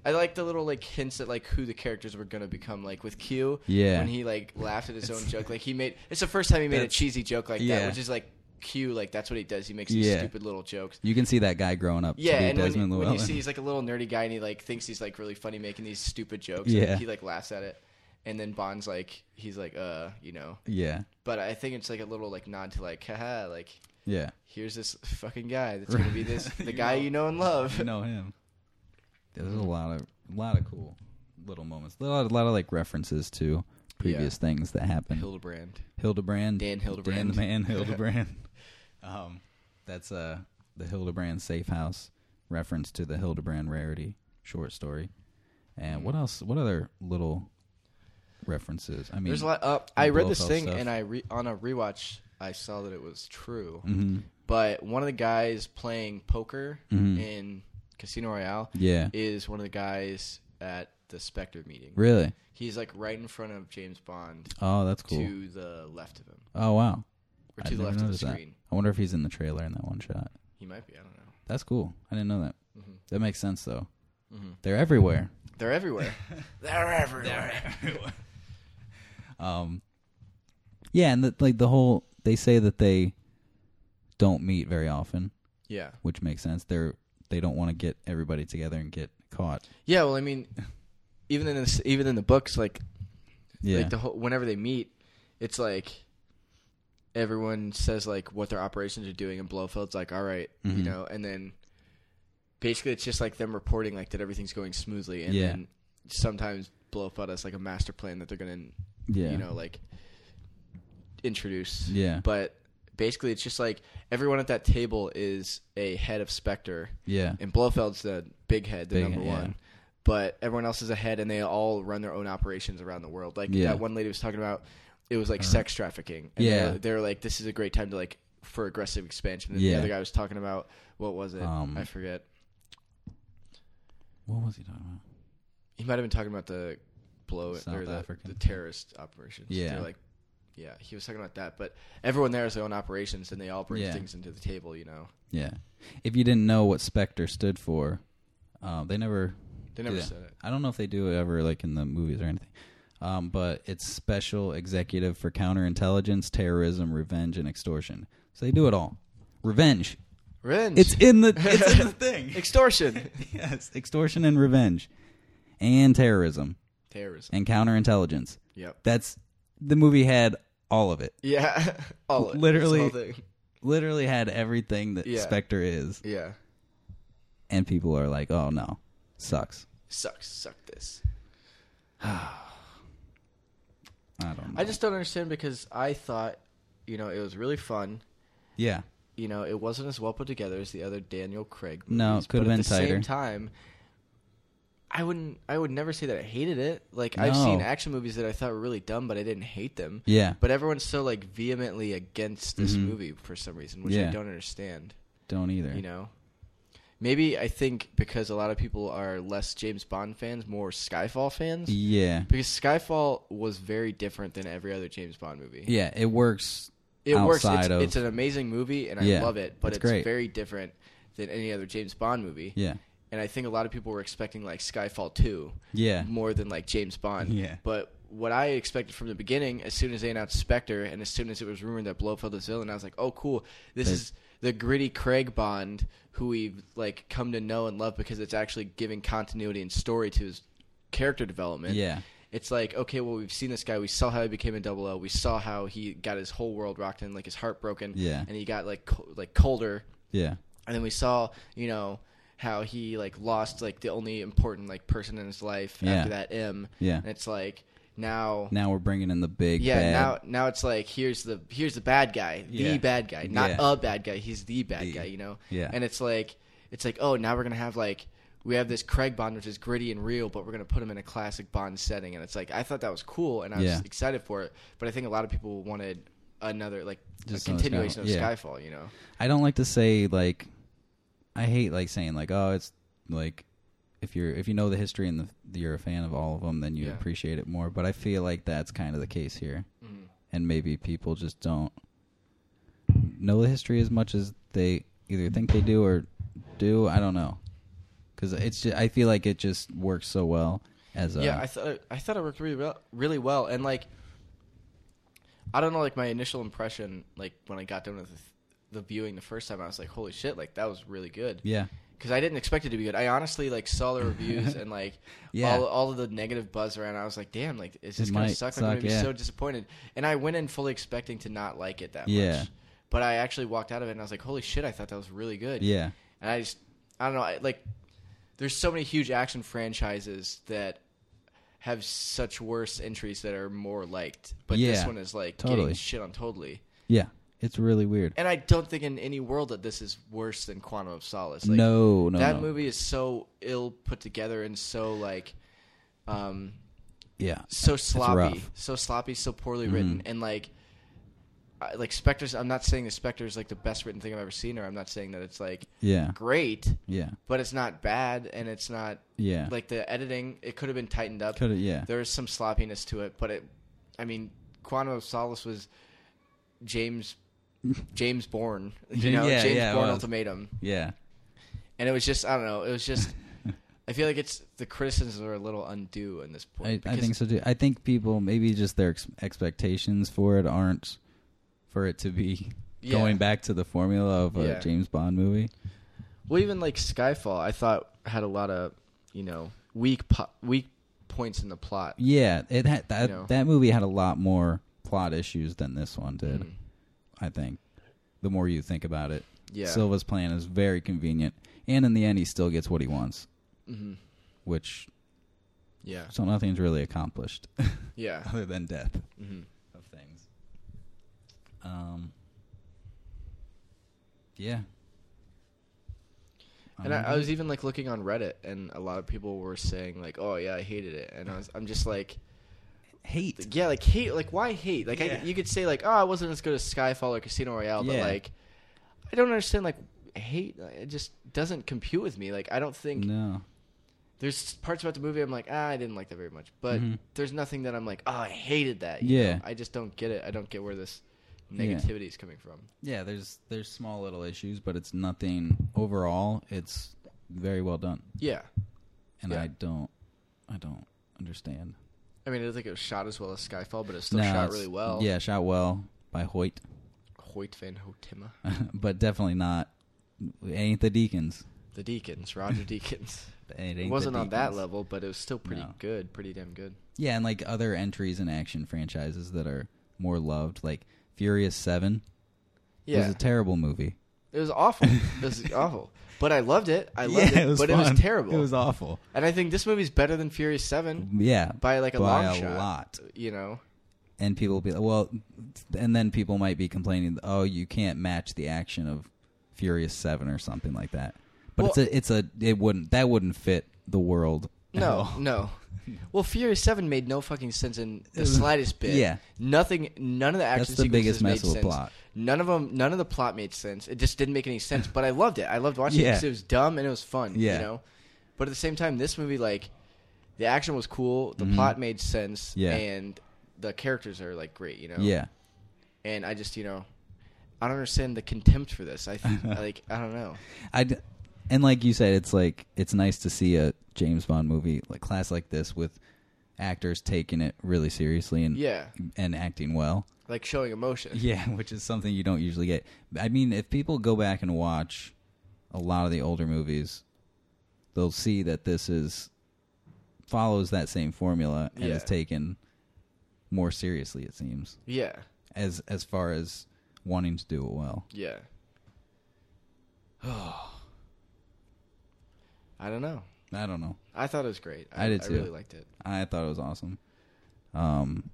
I like the little like hints at like who the characters were gonna become. Like with Q, Yeah. when he like laughed at his own joke. Like he made it's the first time he made a That's- cheesy joke like yeah. that, which is like Q. Like that's what he does. He makes these Yeah. stupid little jokes. You can see that guy growing up. Yeah, to be and when, Desmond when you Llewellyn. see he's like a little nerdy guy and he like thinks he's like really funny making these stupid jokes. Yeah. And he like laughs at it, and then Bond's like he's like uh you know. yeah, But I think it's like a little like nod to like haha like yeah. here's this fucking guy that's gonna be this the You guy know. you know and love. You know him. Yeah, there's a lot of a lot of cool little moments. A lot, a lot of like references to previous Yeah. things that happened. Hildebrand. Hildebrand, Dan Hildebrand. Dan the man, Hildebrand. um, that's uh the Hildebrand Safe House reference to the Hildebrand Rarity short story. And what else? What other little references? I mean, There's a lot. Uh, I read this Blofeld thing stuff. and I re- on a rewatch I saw that it was true. hmm But one of the guys playing poker Mhm. in Casino Royale Yeah, is one of the guys at the Spectre meeting. really. He's like right in front of James Bond Oh, that's cool. to the left of him. Oh, wow. Or I'd to the never left of the noticed that. screen. I wonder if he's in the trailer in that one shot. He might be, I don't know. That's cool. I didn't know that. Mhm. That makes sense though. Mhm. They're everywhere. They're everywhere. They're everywhere. Um, yeah, and the, like the whole, they say that they don't meet very often, Yeah. which makes sense. They're they don't want to get everybody together and get caught. Yeah, well, I mean, even in this, even in the books, like, Yeah, like the whole, whenever they meet, it's like everyone says like what their operations are doing, and Blofeld's like, "All right," Mhm. you know, and then basically it's just like them reporting like that everything's going smoothly, and Yeah. then sometimes Blofeld has like a master plan that they're gonna, yeah, you know, like introduce. yeah, But basically, it's just like everyone at that table is a head of Spectre, yeah, and Blofeld's the big head, the Big number head, yeah. one. But everyone else is a head, and they all run their own operations around the world. Like Yeah. that one lady was talking about, it was like Uh, sex trafficking. And yeah. they were, they were like, this is a great time to like for aggressive expansion. And Yeah. the other guy was talking about what was it? Um, I forget. What was he talking about? He might have been talking about the blow South or the, African. the terrorist operations. Yeah. They're like, yeah, he was talking about that. But everyone there has their own operations, and they all bring Yeah. things into the table. You know, Yeah, if you didn't know what Spectre stood for, uh, they never. they never Yeah. said it. I don't know if they do it ever like in the movies or anything. Um, but it's Special Executive for Counterintelligence, Terrorism, Revenge, and Extortion. So they do it all. Revenge. Revenge. It's in the it's in the thing. Extortion. Yes, extortion and revenge, and terrorism Terrorism. and counterintelligence. Yep. That's the movie had all of it. Yeah. all of it. Literally- This whole thing. Literally had everything that Yeah. Spectre is, Yeah. and people are like, "Oh no, sucks." Sucks. Suck this. I don't know. I just don't understand because I thought, you know, it was really fun. yeah. You know, it wasn't as well put together as the other Daniel Craig movies. No, it could've but been at the tighter. same time, I wouldn't. I would never say that I hated it. Like I've seen No. action movies that I thought were really dumb, but I didn't hate them. Yeah. But everyone's so like vehemently against this Mhm. movie for some reason, which Yeah. I don't understand. Don't either. You know, maybe I think because a lot of people are less James Bond fans, more Skyfall fans. Yeah. Because Skyfall was very different than every other James Bond movie. Yeah. It works. It works. It's, outside of- it's an amazing movie, and I Yeah, love it. But it's it's, great. very different than any other James Bond movie. Yeah. And I think a lot of people were expecting like Skyfall two Yeah. more than like James Bond. Yeah. But what I expected from the beginning, as soon as they announced Spectre, and as soon as it was rumored that Blofeld was villain, I was like, oh, cool. This There's- is the gritty Craig Bond who we've like come to know and love because it's actually giving continuity and story to his character development. Yeah. It's like, okay, well, we've seen this guy. We saw how he became a double O. We saw how he got his whole world rocked in, like his heart broken. Yeah. And he got like co- like colder. Yeah. And then we saw, you know, how he like lost like the only important like person in his life Yeah. after that M. Yeah. And it's like now, Now we're bringing in the big yeah, bad. now now it's like here's the here's the bad guy, the Yeah. bad guy, not Yeah. a bad guy. He's the bad The- guy, you know. yeah. And it's like it's like oh, now we're gonna have like. We have this Craig Bond, which is gritty and real, but we're going to put him in a classic Bond setting. And it's like, I thought that was cool, and I was Yeah. excited for it. But I think a lot of people wanted another, like, Just a another continuation Skyfall. of Yeah. Skyfall, you know? I don't like to say like, I hate like saying like, oh, it's like, if you're if you know the history and the, you're a fan of all of them, then you Yeah. appreciate it more. But I feel like that's kind of the case here, Mhm. and maybe people just don't know the history as much as they either think they do or do. I don't know, because it's just, I feel like it just works so well as a Yeah, I thought I thought it worked really well, really well, and like I don't know, like my initial impression, like when I got done with the, the viewing the first time, I was like, holy shit, like that was really good. yeah. Because I didn't expect it to be good. I honestly like saw the reviews and like Yeah. all all of the negative buzz around. I was like, damn, like is this It gonna might suck? suck, I'm gonna be yeah. so disappointed. And I went in fully expecting to not like it that Yeah. much. But I actually walked out of it and I was like, holy shit, I thought that was really good. Yeah. And I just, I don't know, I, like, there's so many huge action franchises that have such worse entries that are more liked. But this Yeah, one is like totally. getting shit on totally. Yeah. It's really weird. And I don't think in any world that this is worse than Quantum of Solace. Like, no, no, that no. movie is so ill put together and so like, um, Yeah. so It's sloppy, rough. so sloppy, so poorly Mhm. written, and like, I- like Spectre's. I'm not saying the Spectre is like the best written thing I've ever seen, or I'm not saying that it's like Yeah. great, Yeah. but it's not bad, and it's not Yeah. like the editing. It could have been tightened up. Could have, yeah. There is some sloppiness to it, but it. I mean, Quantum of Solace was James. James Bourne, you know, Yeah, James yeah, it Bourne was. Ultimatum, Yeah. and it was just I don't know. It was just I feel like it's the criticisms are a little undue in this I, point. I because- think so too. I think people maybe just their ex- expectations for it aren't for it to be Yeah. going back to the formula of a Yeah. James Bond movie. Well, even like Skyfall, I thought had a lot of you know weak po- weak points in the plot. Yeah, it had that You know. that movie had a lot more plot issues than this one did. Mhm. I think the more you think about it, Yeah. Silva's plan is very convenient, and in the end, he still gets what he wants, hmm which Yeah. so nothing's really accomplished Yeah. other than death hmm of things. Um. Yeah. And I, I was even like looking on Reddit, and a lot of people were saying like, "Oh yeah, I hated it," and I was, I'm just like, hate. yeah, like hate, like why hate? Like Yeah. I, you could say like, "Oh, it wasn't as good as Skyfall or Casino Royale," but Yeah. like, I don't understand like hate. It just doesn't compute with me. Like I don't think No. there's parts about the movie I'm like, ah, I didn't like that very much, but Mhm. there's nothing that I'm like, oh, I hated that. you Yeah. know? I just don't get it. I don't get where this Yeah. negativity is coming from. Yeah, there's there's small little issues, but it's nothing overall. It's very well done, Yeah. and Yeah. I don't, I don't understand. I mean, I don't think it was shot as well as Skyfall, but it's still No, shot it's- really well. Yeah, shot well by Hoyt, Hoyt van Hoytema. but definitely not. It ain't the Deacons. The Deacons, Roger Deakins. It, ain't It the wasn't on that Deakins. level, but it was still pretty No. good, pretty damn good. Yeah, and like other entries in action franchises that are more loved, like Furious Seven, Yeah. was a terrible movie. It was awful. It was awful. But I loved it. I loved yeah, it, it was but fun. it was terrible. It was awful. And I think this movie's better than Furious seven Yeah, by like a by long a shot. lot. You know? And people will be like, well, and then people might be complaining, oh, you can't match the action of Furious Seven or something like that. But Well- it's a, it's a, it wouldn't, that wouldn't fit the world. at No, all. no. Well, Furious seven made no fucking sense in the slightest bit. Yeah. Nothing, none of the action That's the sequences biggest made mess of a sense. plot. None of them, none of the plot made sense. It just didn't make any sense, but I loved it. I loved watching it Yeah. because it was dumb and it was fun, Yeah. you know? But at the same time, this movie, like, the action was cool, the Mhm. plot made sense, Yeah. and the characters are, like, great, you know? Yeah. And I just, you know, I don't understand the contempt for this. I think, like, I don't know. I d- and like you said, it's like it's nice to see a James Bond movie like class like this with actors taking it really seriously and Yeah. and acting well. Like, showing emotion. Yeah, which is something you don't usually get. I mean, if people go back and watch a lot of the older movies, they'll see that this is follows that same formula and Yeah. is taken more seriously. It seems Yeah. as as far as wanting to do it well. Yeah. I don't know. I don't know. I thought it was great. I did too. I really liked it. I thought it was awesome. Um,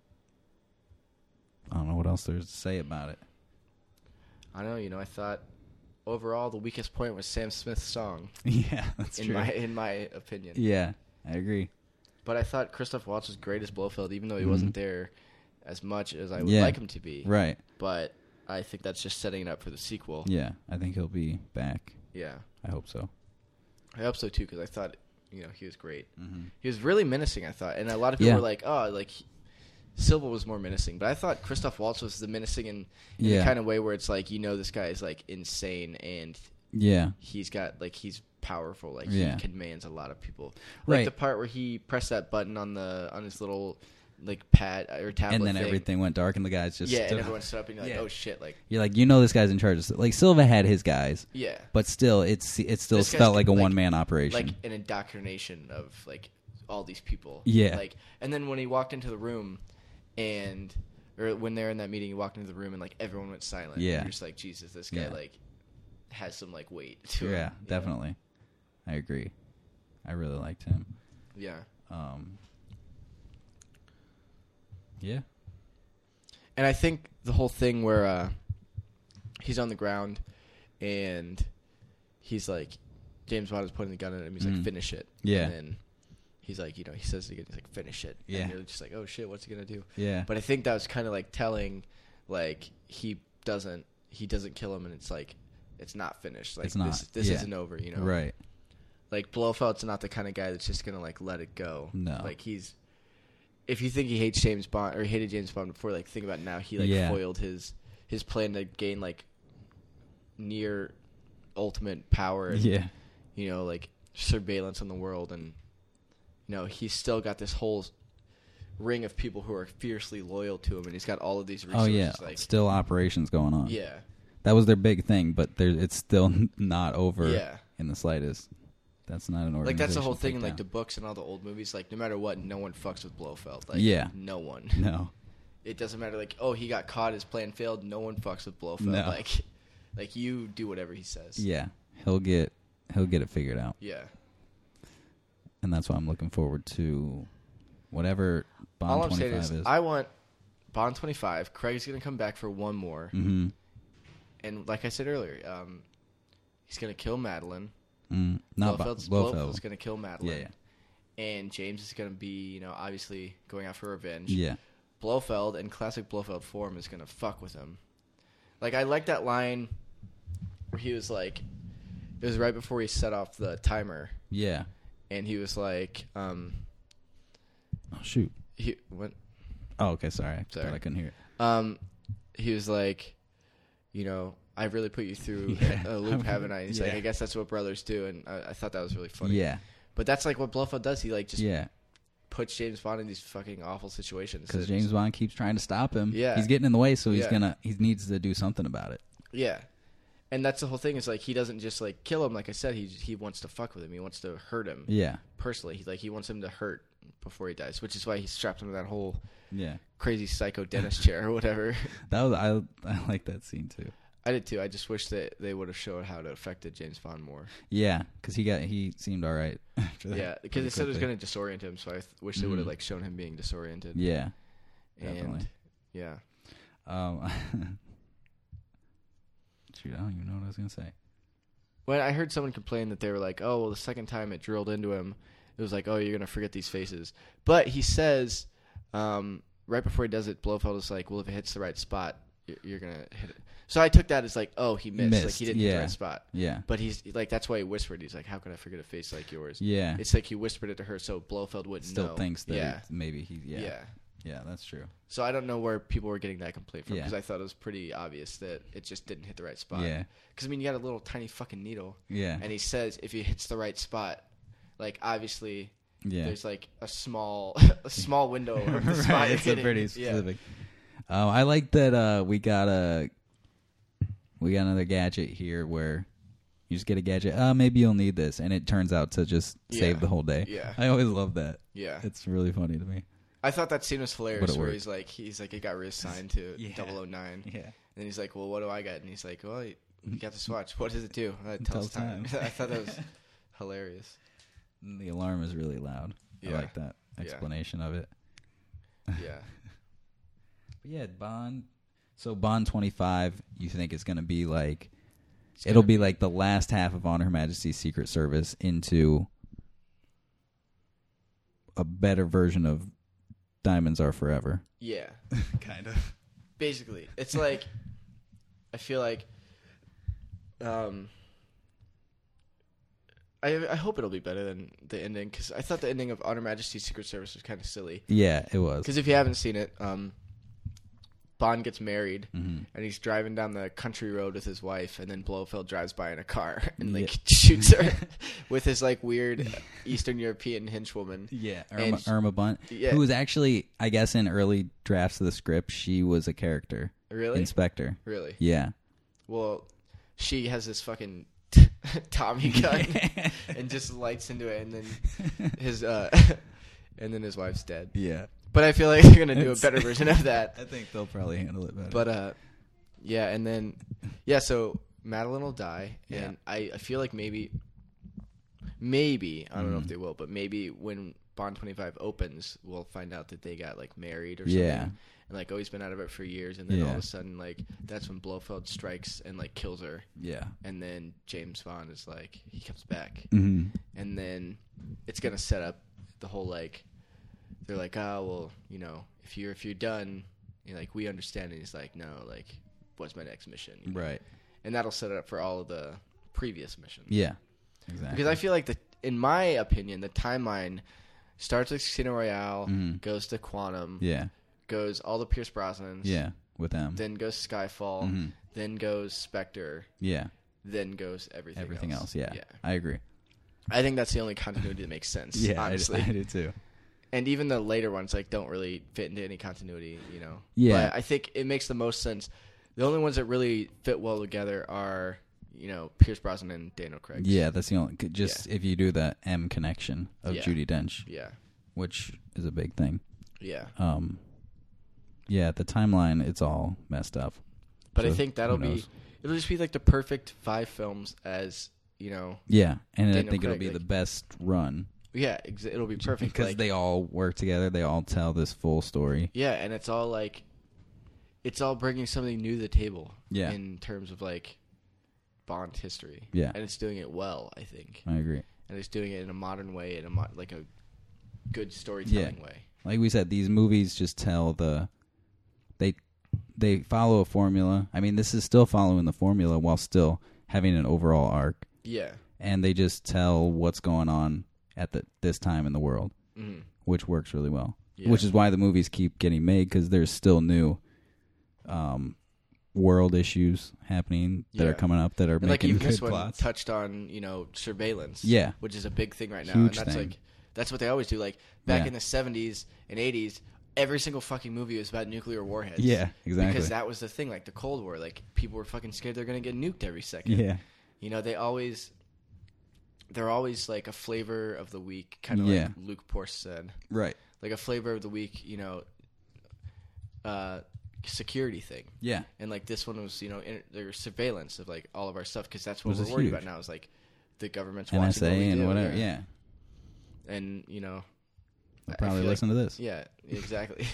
I don't know what else there's to say about it. I don't know. You know, I thought overall the weakest point was Sam Smith's song. Yeah, that's in true. my in my opinion. Yeah, I agree. But I thought Christoph Waltz was great as Blofeld, even though he Mhm. wasn't there as much as I would Yeah. like him to be. Right. But I think that's just setting it up for the sequel. Yeah, I think he'll be back. Yeah. I hope so. I hope so too, because I thought, you know, he was great. Mm-hmm. He was really menacing, I thought, and a lot of people Yeah. were like, "Oh, like he, Silva was more menacing," but I thought Christoph Waltz was the menacing in, in Yeah. the kind of way where it's like, you know, this guy is like insane and Yeah. he's got like he's powerful. Like Yeah. he commands a lot of people. Like Right. the part where he pressed that button on the on his little like pad or tablet And then thing. everything went dark, and the guys just yeah, stood and up. everyone stood up, and you're like, Yeah. oh shit, like You're like, you know, this guy's in charge. Of, like Silva had his guys, yeah, but still, it's it still This guy's felt like a like- one man operation. like an indoctrination of like all these people. Yeah. Like, and then when he walked into the room, and or when they're in that meeting, he walked into the room and like everyone went silent. Yeah. And you're just like, Jesus, this guy Yeah. like has some like weight to him. yeah, you know? definitely. I agree. I really liked him. Yeah. Um, yeah. And I think the whole thing where uh, he's on the ground and he's like, James Bond is pointing the gun at him. He's Mhm. like, finish it. Yeah. And then he's like, you know, he says it again. He's like, finish it. Yeah. And you're just like, oh shit, what's he gonna do? Yeah. But I think that was kind of like telling, like he doesn't, he doesn't kill him, and it's like, it's not finished. Like It's not, this, this yeah. isn't over. You know. Right. Like Blofeld's not the kind of guy that's just gonna like let it go. No. Like he's, if you think he hates James Bond or he hated James Bond before, like think about now he like Yeah. foiled his his plan to gain like near ultimate power. And, Yeah. You know, like surveillance on the world, and you know he's still got this whole ring of people who are fiercely loyal to him, and he's got all of these Oh resources. yeah. Like, Still operations going on. yeah, That was their big thing, but there, it's still not over yeah. in the slightest. That's not an organization. Like that's the whole to thing take in like down. the books and all the old movies. Like no matter what, no one fucks with Blofeld. Like Yeah. no one. No. It doesn't matter. Like oh, he got caught. His plan failed. No one fucks with Blofeld. No. Like, like you do whatever he says. Yeah. He'll get he'll get it figured out. Yeah. And that's why I'm looking forward to whatever Bond All I'm saying twenty-five is, is. I want Bond twenty-five. Craig's gonna come back for one more, mm-hmm. and like I said earlier, um, he's gonna kill Madeline. Mm, not Blofeld's, Blofeld. Blofeld's gonna kill Madeline. Yeah, yeah. And James is gonna be, you know, obviously going out for revenge. Yeah. Blofeld, in classic Blofeld form, is gonna fuck with him. Like I like that line where he was like, it was right before he set off the timer, Yeah. and he was like, um, Oh shoot. he what? Oh, okay. Sorry. I Sorry. thought I couldn't hear it. Um, he was like, you know, I really put you through Yeah. a loop, haven't I? He's like, Yeah. I guess that's what brothers do, and I, I thought that was really funny. Yeah. But that's like what Blofeld does. He like just Yeah. puts James Bond in these fucking awful situations. Because that James just- Bond keeps trying to stop him. Yeah. He's getting in the way, so he's Yeah. gonna he needs to do something about it. Yeah. And that's the whole thing is like he doesn't just like kill him. Like I said, he he wants to fuck with him. He wants to hurt him Yeah. personally. He like he wants him to hurt before he dies, which is why he strapped him to that whole Yeah. crazy psycho dentist chair or whatever. That was I I like that scene too. I did too. I just wish that they would have showed how it affected James Bond more. Yeah, because he got he seemed all right. after that Yeah, because pretty it said it was quickly. going to disorient him, so I th- wish they would have Mhm. like shown him being disoriented. Yeah. and definitely. yeah, Um, shoot, I don't even know what I was gonna say. when I heard someone complain that they were like, "Oh, well, the second time it drilled into him, it was like, oh, you're gonna forget these faces." But he says, um, right before he does it, Blofeld is like, "Well, if it hits the right spot, you're, you're gonna hit it." So I took that as like, oh, he missed, like Missed, he didn't hit yeah. the right spot. Yeah. But he's like, that's why he whispered. He's like, "How could I forget a face like yours?" Yeah. It's like he whispered it to her, so Blofeld wouldn't Still know. thinks that yeah, it- maybe he. Yeah. yeah. Yeah, that's true. So I don't know where people were getting that complaint from Yeah. because I thought it was pretty obvious that it just didn't hit the right spot. Yeah. Because I mean, you got a little tiny fucking needle, Yeah. and he says if it hits the right spot, like obviously Yeah. there's like a small a small window of the spot right, you're it's a hitting. pretty Yeah. specific. Um, I like that uh, we got a we got another gadget here where you just get a gadget. Uh, maybe you'll need this, and it turns out to just save Yeah. the whole day. Yeah. I always love that. Yeah. It's really funny to me. I thought that scene was But hilarious it where worked. he's like he's like it got reassigned to Yeah. double oh nine. Yeah. And then he's like, "Well, what do I get?" And he's like, "Well, you you got this watch. What does it do?" Uh, it tells Tells time. time. I thought that was hilarious. The alarm is really loud. I Yeah. like that Yeah. explanation of it. Yeah. But yeah, Bond. So Bond twenty-five, you think it's going to be like It's it'll gonna be like the last half of On Her Majesty's Secret Service into a better version of Diamonds Are Forever. Yeah. kind of. Basically, it's like I feel like um I I hope it'll be better than the ending because I thought the ending of On Her Majesty's Secret Service was kind of silly. Yeah, it was. Because if you haven't seen it, um, Bond gets married, Mm-hmm. and he's driving down the country road with his wife, and then Blofeld drives by in a car and like Yeah. shoots her with his like weird Eastern European henchwoman. Yeah, And Irma, she- Irma Bunt, Yeah. who was actually, I guess, in early drafts of the script, she was a character, Really? Inspector. Really? Yeah, Well, she has this fucking Tommy gun and just lights into it, and then his uh, and then his wife's dead. yeah. But I feel like they're gonna do a It's- better version of that. I think they'll probably handle it better. But uh, yeah, and then yeah, so Madeline will die, Yeah. and I, I feel like maybe, maybe I don't know if Mhm. they will, but maybe when Bond twenty-five opens, we'll find out that they got like married or something. Yeah. And like, oh, he's been out of it for years, and then all Yeah. of a sudden, like, that's when Blofeld strikes and like kills her, yeah. and then James Bond is like, he comes back, Mm-hmm. and then it's gonna set up the whole like, they're like, oh well, you know, if you're if you're done, you're like, we understand, and he's like, no, like, what's my next mission? You know? Right. And that'll set it up for all of the previous missions. Yeah. Exactly. Because I feel like the, in my opinion, the timeline starts with Casino Royale, Mhm. goes to Quantum, Yeah. goes all the Pierce Brosnans, Yeah. With them. then goes Skyfall, Mhm. then goes Spectre, Yeah. then goes everything. Everything else. else. yeah. yeah. I agree. I think that's the only continuity that makes sense. Yeah. I, honestly. I do too. And even the later ones like don't really fit into any continuity, you know. Yeah. But I think it makes the most sense. The only ones that really fit well together are, you know, Pierce Brosnan and Daniel Craig. Yeah, that's the only. Just if you do the M connection of Yeah. Judi Dench, Yeah. which is a big thing. Yeah. Um. Yeah, the timeline, it's all messed up. But So, I think that'll who be knows? it'll just be like the perfect five films as, you know. Yeah, and I Daniel think it'll Craig, be like- the best run Yeah, ex- it'll be perfect because like, they all work together. They all tell this full story. yeah, and it's all like it's all bringing something new to the table Yeah. in terms of like Bond history. Yeah. And it's doing it well, I think. I agree. And it's doing it in a modern way, in a mo- like a good storytelling way. Like we said, these movies just tell the they they follow a formula. I mean, this is still following the formula while still having an overall arc, Yeah. and they just tell what's going on at the this time in the world, Mhm. which works really well. Yeah. Which is why the movies keep getting made because there's still new um, world issues happening that Yeah. are coming up that are And like making even good this one plots. touched on, you know, surveillance. Yeah. Which is a big thing right now. Huge and that's thing. like that's what they always do. Like back Yeah. in the seventies and eighties, every single fucking movie was about nuclear warheads. Yeah, exactly. Because that was the thing, like the Cold War. Like people were fucking scared they're gonna get nuked every second. Yeah, You know, they always they're always like a flavor of the week, kind of Yeah. like Luke Porsche said. right. Like a flavor of the week, you know, uh, security thing. Yeah, And like this one was, you know, in, there's surveillance of like all of our stuff because that's what Which we're is worried huge. about now. Is like the government's N S A watching what we and do, whatever. Yeah, And you know, they'll I probably feel listen like, to this. Yeah, exactly.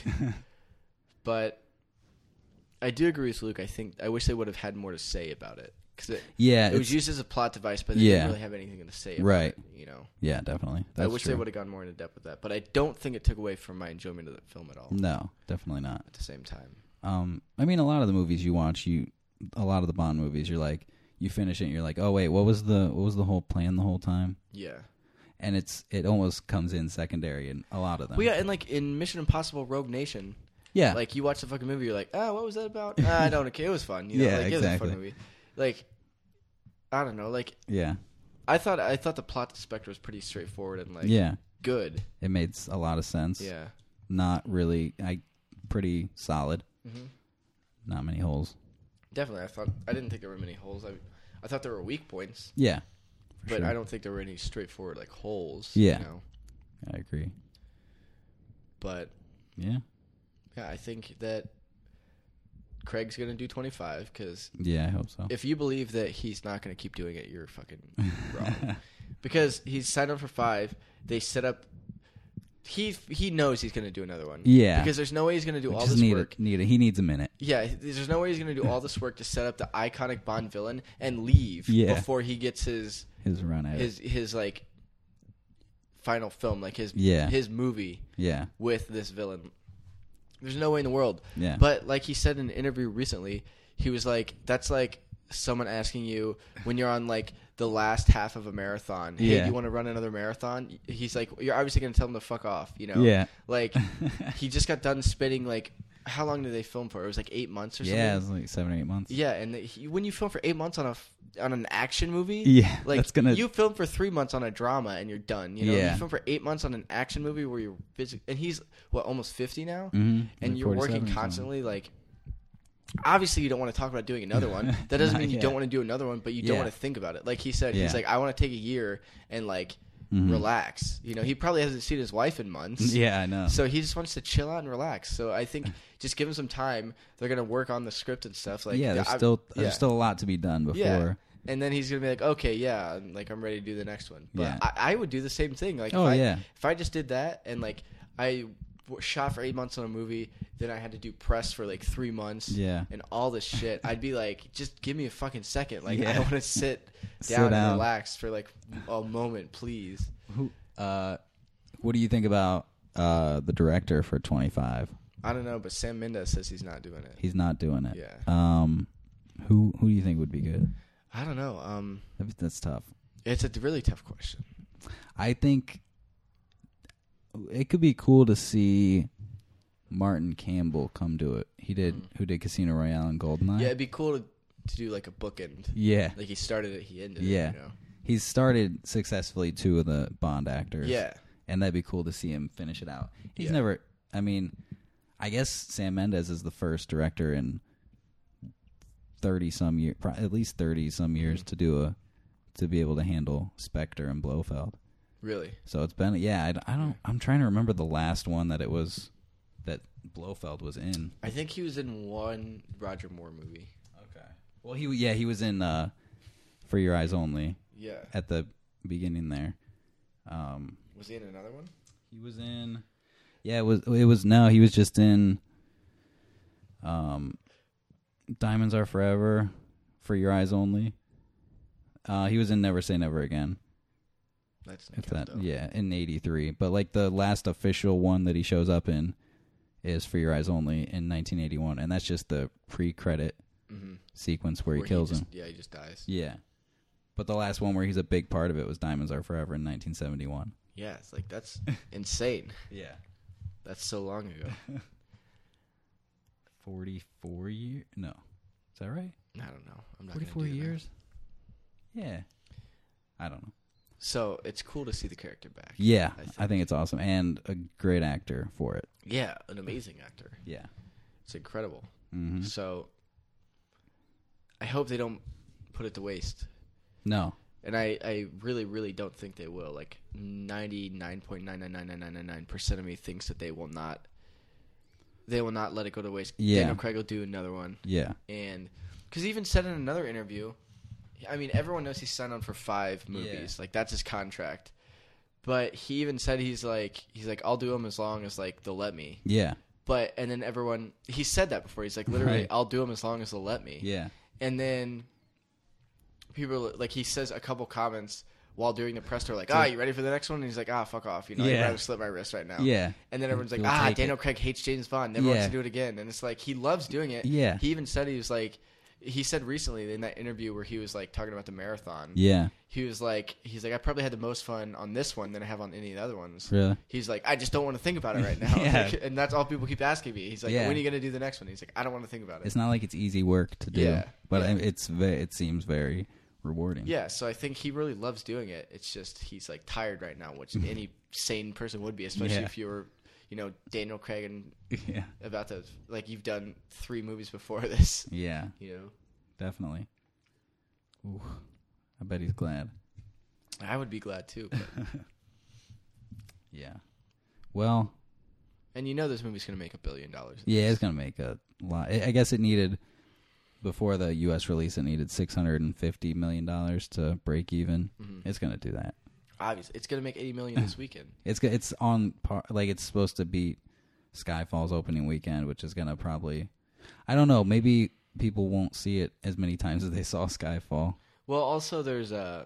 But I do agree with Luke. I think I wish they would have had more to say about it because it, Yeah, it was it's- used as a plot device, but they Yeah. didn't really have anything to say about Right. it. You know, yeah, definitely. I That's wish true. they would have gone more into depth with that. But I don't think it took away from my enjoyment of the film at all. No, definitely not. At the same time. Um, I mean, a lot of the movies you watch, you, a lot of the Bond movies, you're like, you finish it, and you're like, oh wait, what was the what was the whole plan the whole time? Yeah. And it's it almost comes in secondary in a lot of them. Well, yeah, and like in Mission Impossible: Rogue Nation, yeah, like you watch the fucking movie, you're like, ah, what was that about? ah, I don't care. It was fun. You know? Yeah, like, It was a exactly. fun movie. Like, I don't know. Like, yeah, I thought I thought the plot to Spectre was pretty straightforward and like yeah. good. It made s- a lot of sense. Yeah. Not really, I pretty solid. hmm Not many holes. Definitely. I thought I didn't think there were many holes. I I thought there were weak points, Yeah, for but sure. I don't think there were any straightforward like holes. Yeah. You know? I agree. But Yeah, yeah, I think that Craig's gonna do twenty-five because yeah. I hope so. if you believe that he's not going to keep doing it, you're fucking wrong. Because he's signed up for five. They set up. He he knows he's going to do another one. Yeah. Because there's no way he's going to do We all just this need work. A, need a, he needs a minute. Yeah, there's no way he's going to do all this work to set up the iconic Bond villain and leave Yeah. before he gets his His run at his it. his like final film, like his Yeah. his movie Yeah, with this villain. There's no way in the world. yeah. But like he said in an interview recently, he was like, "That's like someone asking you when you're on like the last half of a marathon. Hey, Yeah. do you want to run another marathon?" He's like, "You're obviously gonna tell him to fuck off." You know? Yeah. Like he just got done spending like how long did they film for? It was like eight months or Yeah, it something. was like seven or eight months. Yeah, and they, he, when you film for eight months on a f- on an action movie, Yeah, like that's gonna. you film for three months on a drama and you're done. You know, Yeah. you film for eight months on an action movie where you're busy, and he's what almost fifty now, Mhm, and like you're working forty-seven or something. constantly. Like, obviously, you don't want to talk about doing another one. That doesn't Not mean you yet. don't want to do another one, but you don't Yeah. want to think about it. Like he said, he's Yeah. like, I want to take a year and like Mhm. relax. You know, he probably hasn't seen his wife in months. Yeah, I know. So he just wants to chill out and relax. So I think just give him some time. They're gonna work on the script and stuff. Like yeah, there's I- still yeah. there's still a lot to be done before. Yeah. And then he's gonna be like, okay, yeah, I'm, like I'm ready to do the next one. But Yeah. I, I would do the same thing. Like, Oh, if I, yeah. if I just did that and like I w- shot for eight months on a movie, then I had to do press for like three months, Yeah. and all this shit, I'd be like, just give me a fucking second. Like Yeah. I want to sit Sit down and down. relax for like a moment, please. Who? Uh, what do you think about uh the director for twenty-five? I don't know, but Sam Mendes says he's not doing it. He's not doing it. Yeah. Um, who who do you think would be good? I don't know. Um, That- That's tough. it's a really tough question. I think it could be cool to see Martin Campbell come to it. He did Mm. who did Casino Royale and Goldeneye. Yeah, it'd be cool to, to do like a bookend. Yeah. Like he started it, he ended Yeah. it. You know? He's started successfully two of the Bond actors. Yeah. And that'd be cool to see him finish it out. He's Yeah. never I mean, I guess Sam Mendes is the first director in thirty some years, at least thirty some years Mhm. to do a to be able to handle Spectre and Blofeld. Really. So it's been yeah, I, I don't I'm trying to remember the last one that it was that Blofeld was in. I think he was in one Roger Moore movie. Okay. Well, he yeah, he was in uh For Your Eyes Only Yeah. at the beginning there. Um Was he in another one? He was in. Yeah, it was. It was no. He was just in. Um, Diamonds Are Forever, For Your Eyes Only. Uh, he was in Never Say Never Again. That's If that, yeah, in eighty-three. But like the last official one that he shows up in is For Your Eyes Only in nineteen eighty-one, and that's just the pre-credit Mm-hmm. sequence where, he kills just, him. Yeah, he just dies. Yeah, but the last one where he's a big part of it was Diamonds Are Forever in nineteen seventy-one. Yeah, it's like that's insane. Yeah. That's so long ago. forty-four years? No. Is that right? I don't know. I'm not. forty-four gonna do that. years? Yeah. I don't know. So it's cool to see the character back. Yeah. I I think. think, it's awesome. And a great actor for it. Yeah, an amazing actor. Yeah. It's incredible. Mm-hmm. So I hope they don't put it to waste. No. And I, I really, really don't think they will. Like ninety-nine point nine nine nine nine nine nine nine percent of me thinks that they will not. They will not let it go to waste. Yeah. Daniel Craig will do another one, Yeah. and because he even said in another interview, I mean, everyone knows he's signed on for five movies. Like that's his contract. But he even said he's like he's like I'll do them as long as like they'll let me. Yeah. But and then everyone he said that before. He's like literally Right. I'll do them as long as they'll let me. Yeah. And then people like he says a couple comments while doing the press tour like, ah, you ready for the next one? And he's like, ah, fuck off. You know, I'd Yeah. rather slit my wrist right now. Yeah. And then everyone's like, He'll ah, take Daniel it. Craig hates James Bond. Never Yeah. wants to do it again. And it's like he loves doing it. Yeah. He even said he was like, he said recently in that interview where he was like talking about the marathon. Yeah. He was like, he's like, I probably had the most fun on this one than I have on any of the other ones. Really? He's like, I just don't want to think about it right now. Yeah. Like, and that's all people keep asking me. He's like, Yeah. when are you going to do the next one? He's like, I don't want to think about it. It's not like it's easy work to do. Yeah. But Yeah. I- it's ve- it seems very rewarding. Yeah, so I think he really loves doing it. It's just he's like tired right now, which any sane person would be, especially Yeah. if you were, you know, Daniel Craig and Yeah. about to like you've done three movies before this. Yeah. You know, Definitely. Ooh. I bet he's glad. I would be glad too. But, Yeah. Well, and you know, this movie's gonna make a billion dollars. yeah, it's going to make a lot. I I guess it needed, before the U S release, it needed six hundred fifty million dollars to break even. Mhm. It's going to do that. Obviously, it's gonna make eighty million this weekend. It's go- it's on par, like it's supposed to beat Skyfall's opening weekend, which is going to probably, I don't know, maybe people won't see it as many times as they saw Skyfall. Well, also there's uh,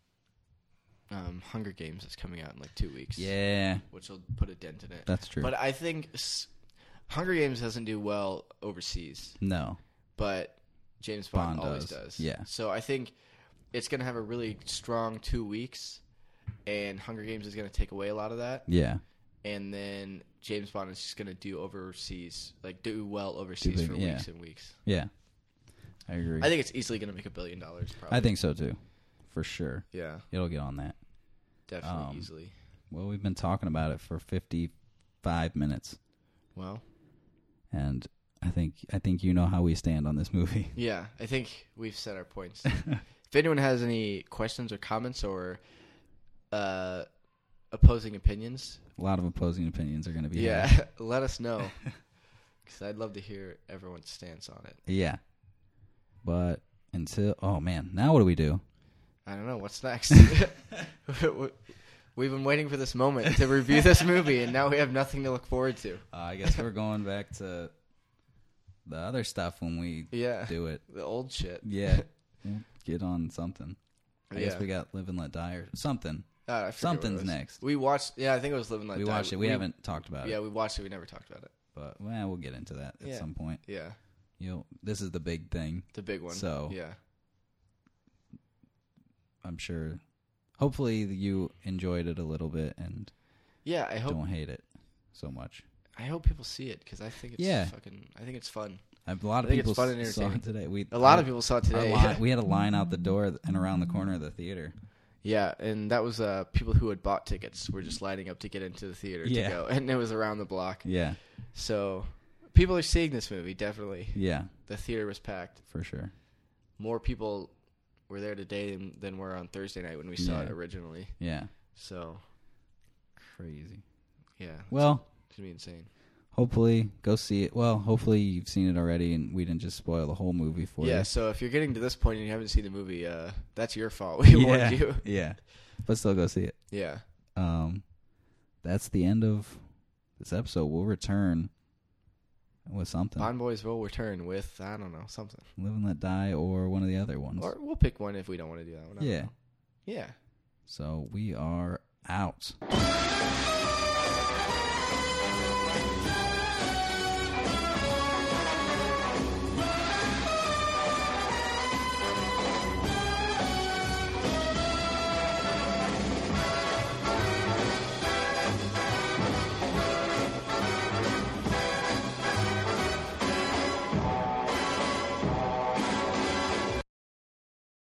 um, Hunger Games that's coming out in like two weeks. Yeah, which will put a dent in it. that's true. But I think s- Hunger Games doesn't do well overseas. no. But James Bond, Bond always does, does. yeah. So I think it's going to have a really strong two weeks, and Hunger Games is going to take away a lot of that. Yeah. and then James Bond is just gonna do overseas, like do well overseas big, for yeah. weeks and weeks. Yeah, I agree. I think it's easily gonna make a billion dollars. Probably. I think so too, for sure. Yeah, It'll get on that. definitely Um, easily. Well, we've been talking about it for fifty-five minutes, Well, and I think I think you know how we stand on this movie. yeah, I think we've set our points. If anyone has any questions or comments or uh, opposing opinions, A lot of opposing opinions are going to be yeah, had. let us know. Because I'd love to hear everyone's stance on it. Yeah. But until oh man, now what do we do? I don't know. What's next? We've been waiting for this moment to review this movie, and now we have nothing to look forward to. Uh, I guess we're going back to the other stuff when we Yeah. do it. The old shit. Yeah. We'll get on something. I Yeah. guess we got Live and Let Die or something. Uh, I forget what it Something's was. next. We watched. Yeah, I think it was Live and Let We Die. watched it. We, haven't talked about Yeah, it. we watched it. We never talked about it. But well, we'll get into that at Yeah. some point. Yeah, You'll this is the big thing. the big one. So- yeah, I'm sure hopefully you enjoyed it a little bit and yeah. I hope. don't hate it so much. I hope people see it because I think it's Yeah. fucking. I think it's fun. A lot I of think people it's fun and s- saw it entertaining. today. We A lot of our- people saw it our today. line- we had a line out the door and around the corner of the theater. Yeah, and that was uh, people who had bought tickets were just lining up to get into the theater Yeah. to go, and it was around the block. Yeah, So people are seeing this movie. Definitely, yeah, the theater was packed. for sure. More people were there today than, than were on Thursday night when we saw Yeah. it originally. Yeah, So crazy. yeah, Well, it's gonna be insane. hopefully go see it. Well, hopefully you've seen it already and we didn't just spoil the whole movie for Yeah. you. So if you're getting to this point and you haven't seen the movie, uh, that's your fault. We yeah, warned you. yeah, but still go see it. Yeah. Um, that's the end of this episode. We'll return with something. Bond Boys will return with I don't know something, Live and Let Die or one of the other ones. or we'll pick one if we don't want to do that one. I don't Yeah. know. Yeah. So we are out.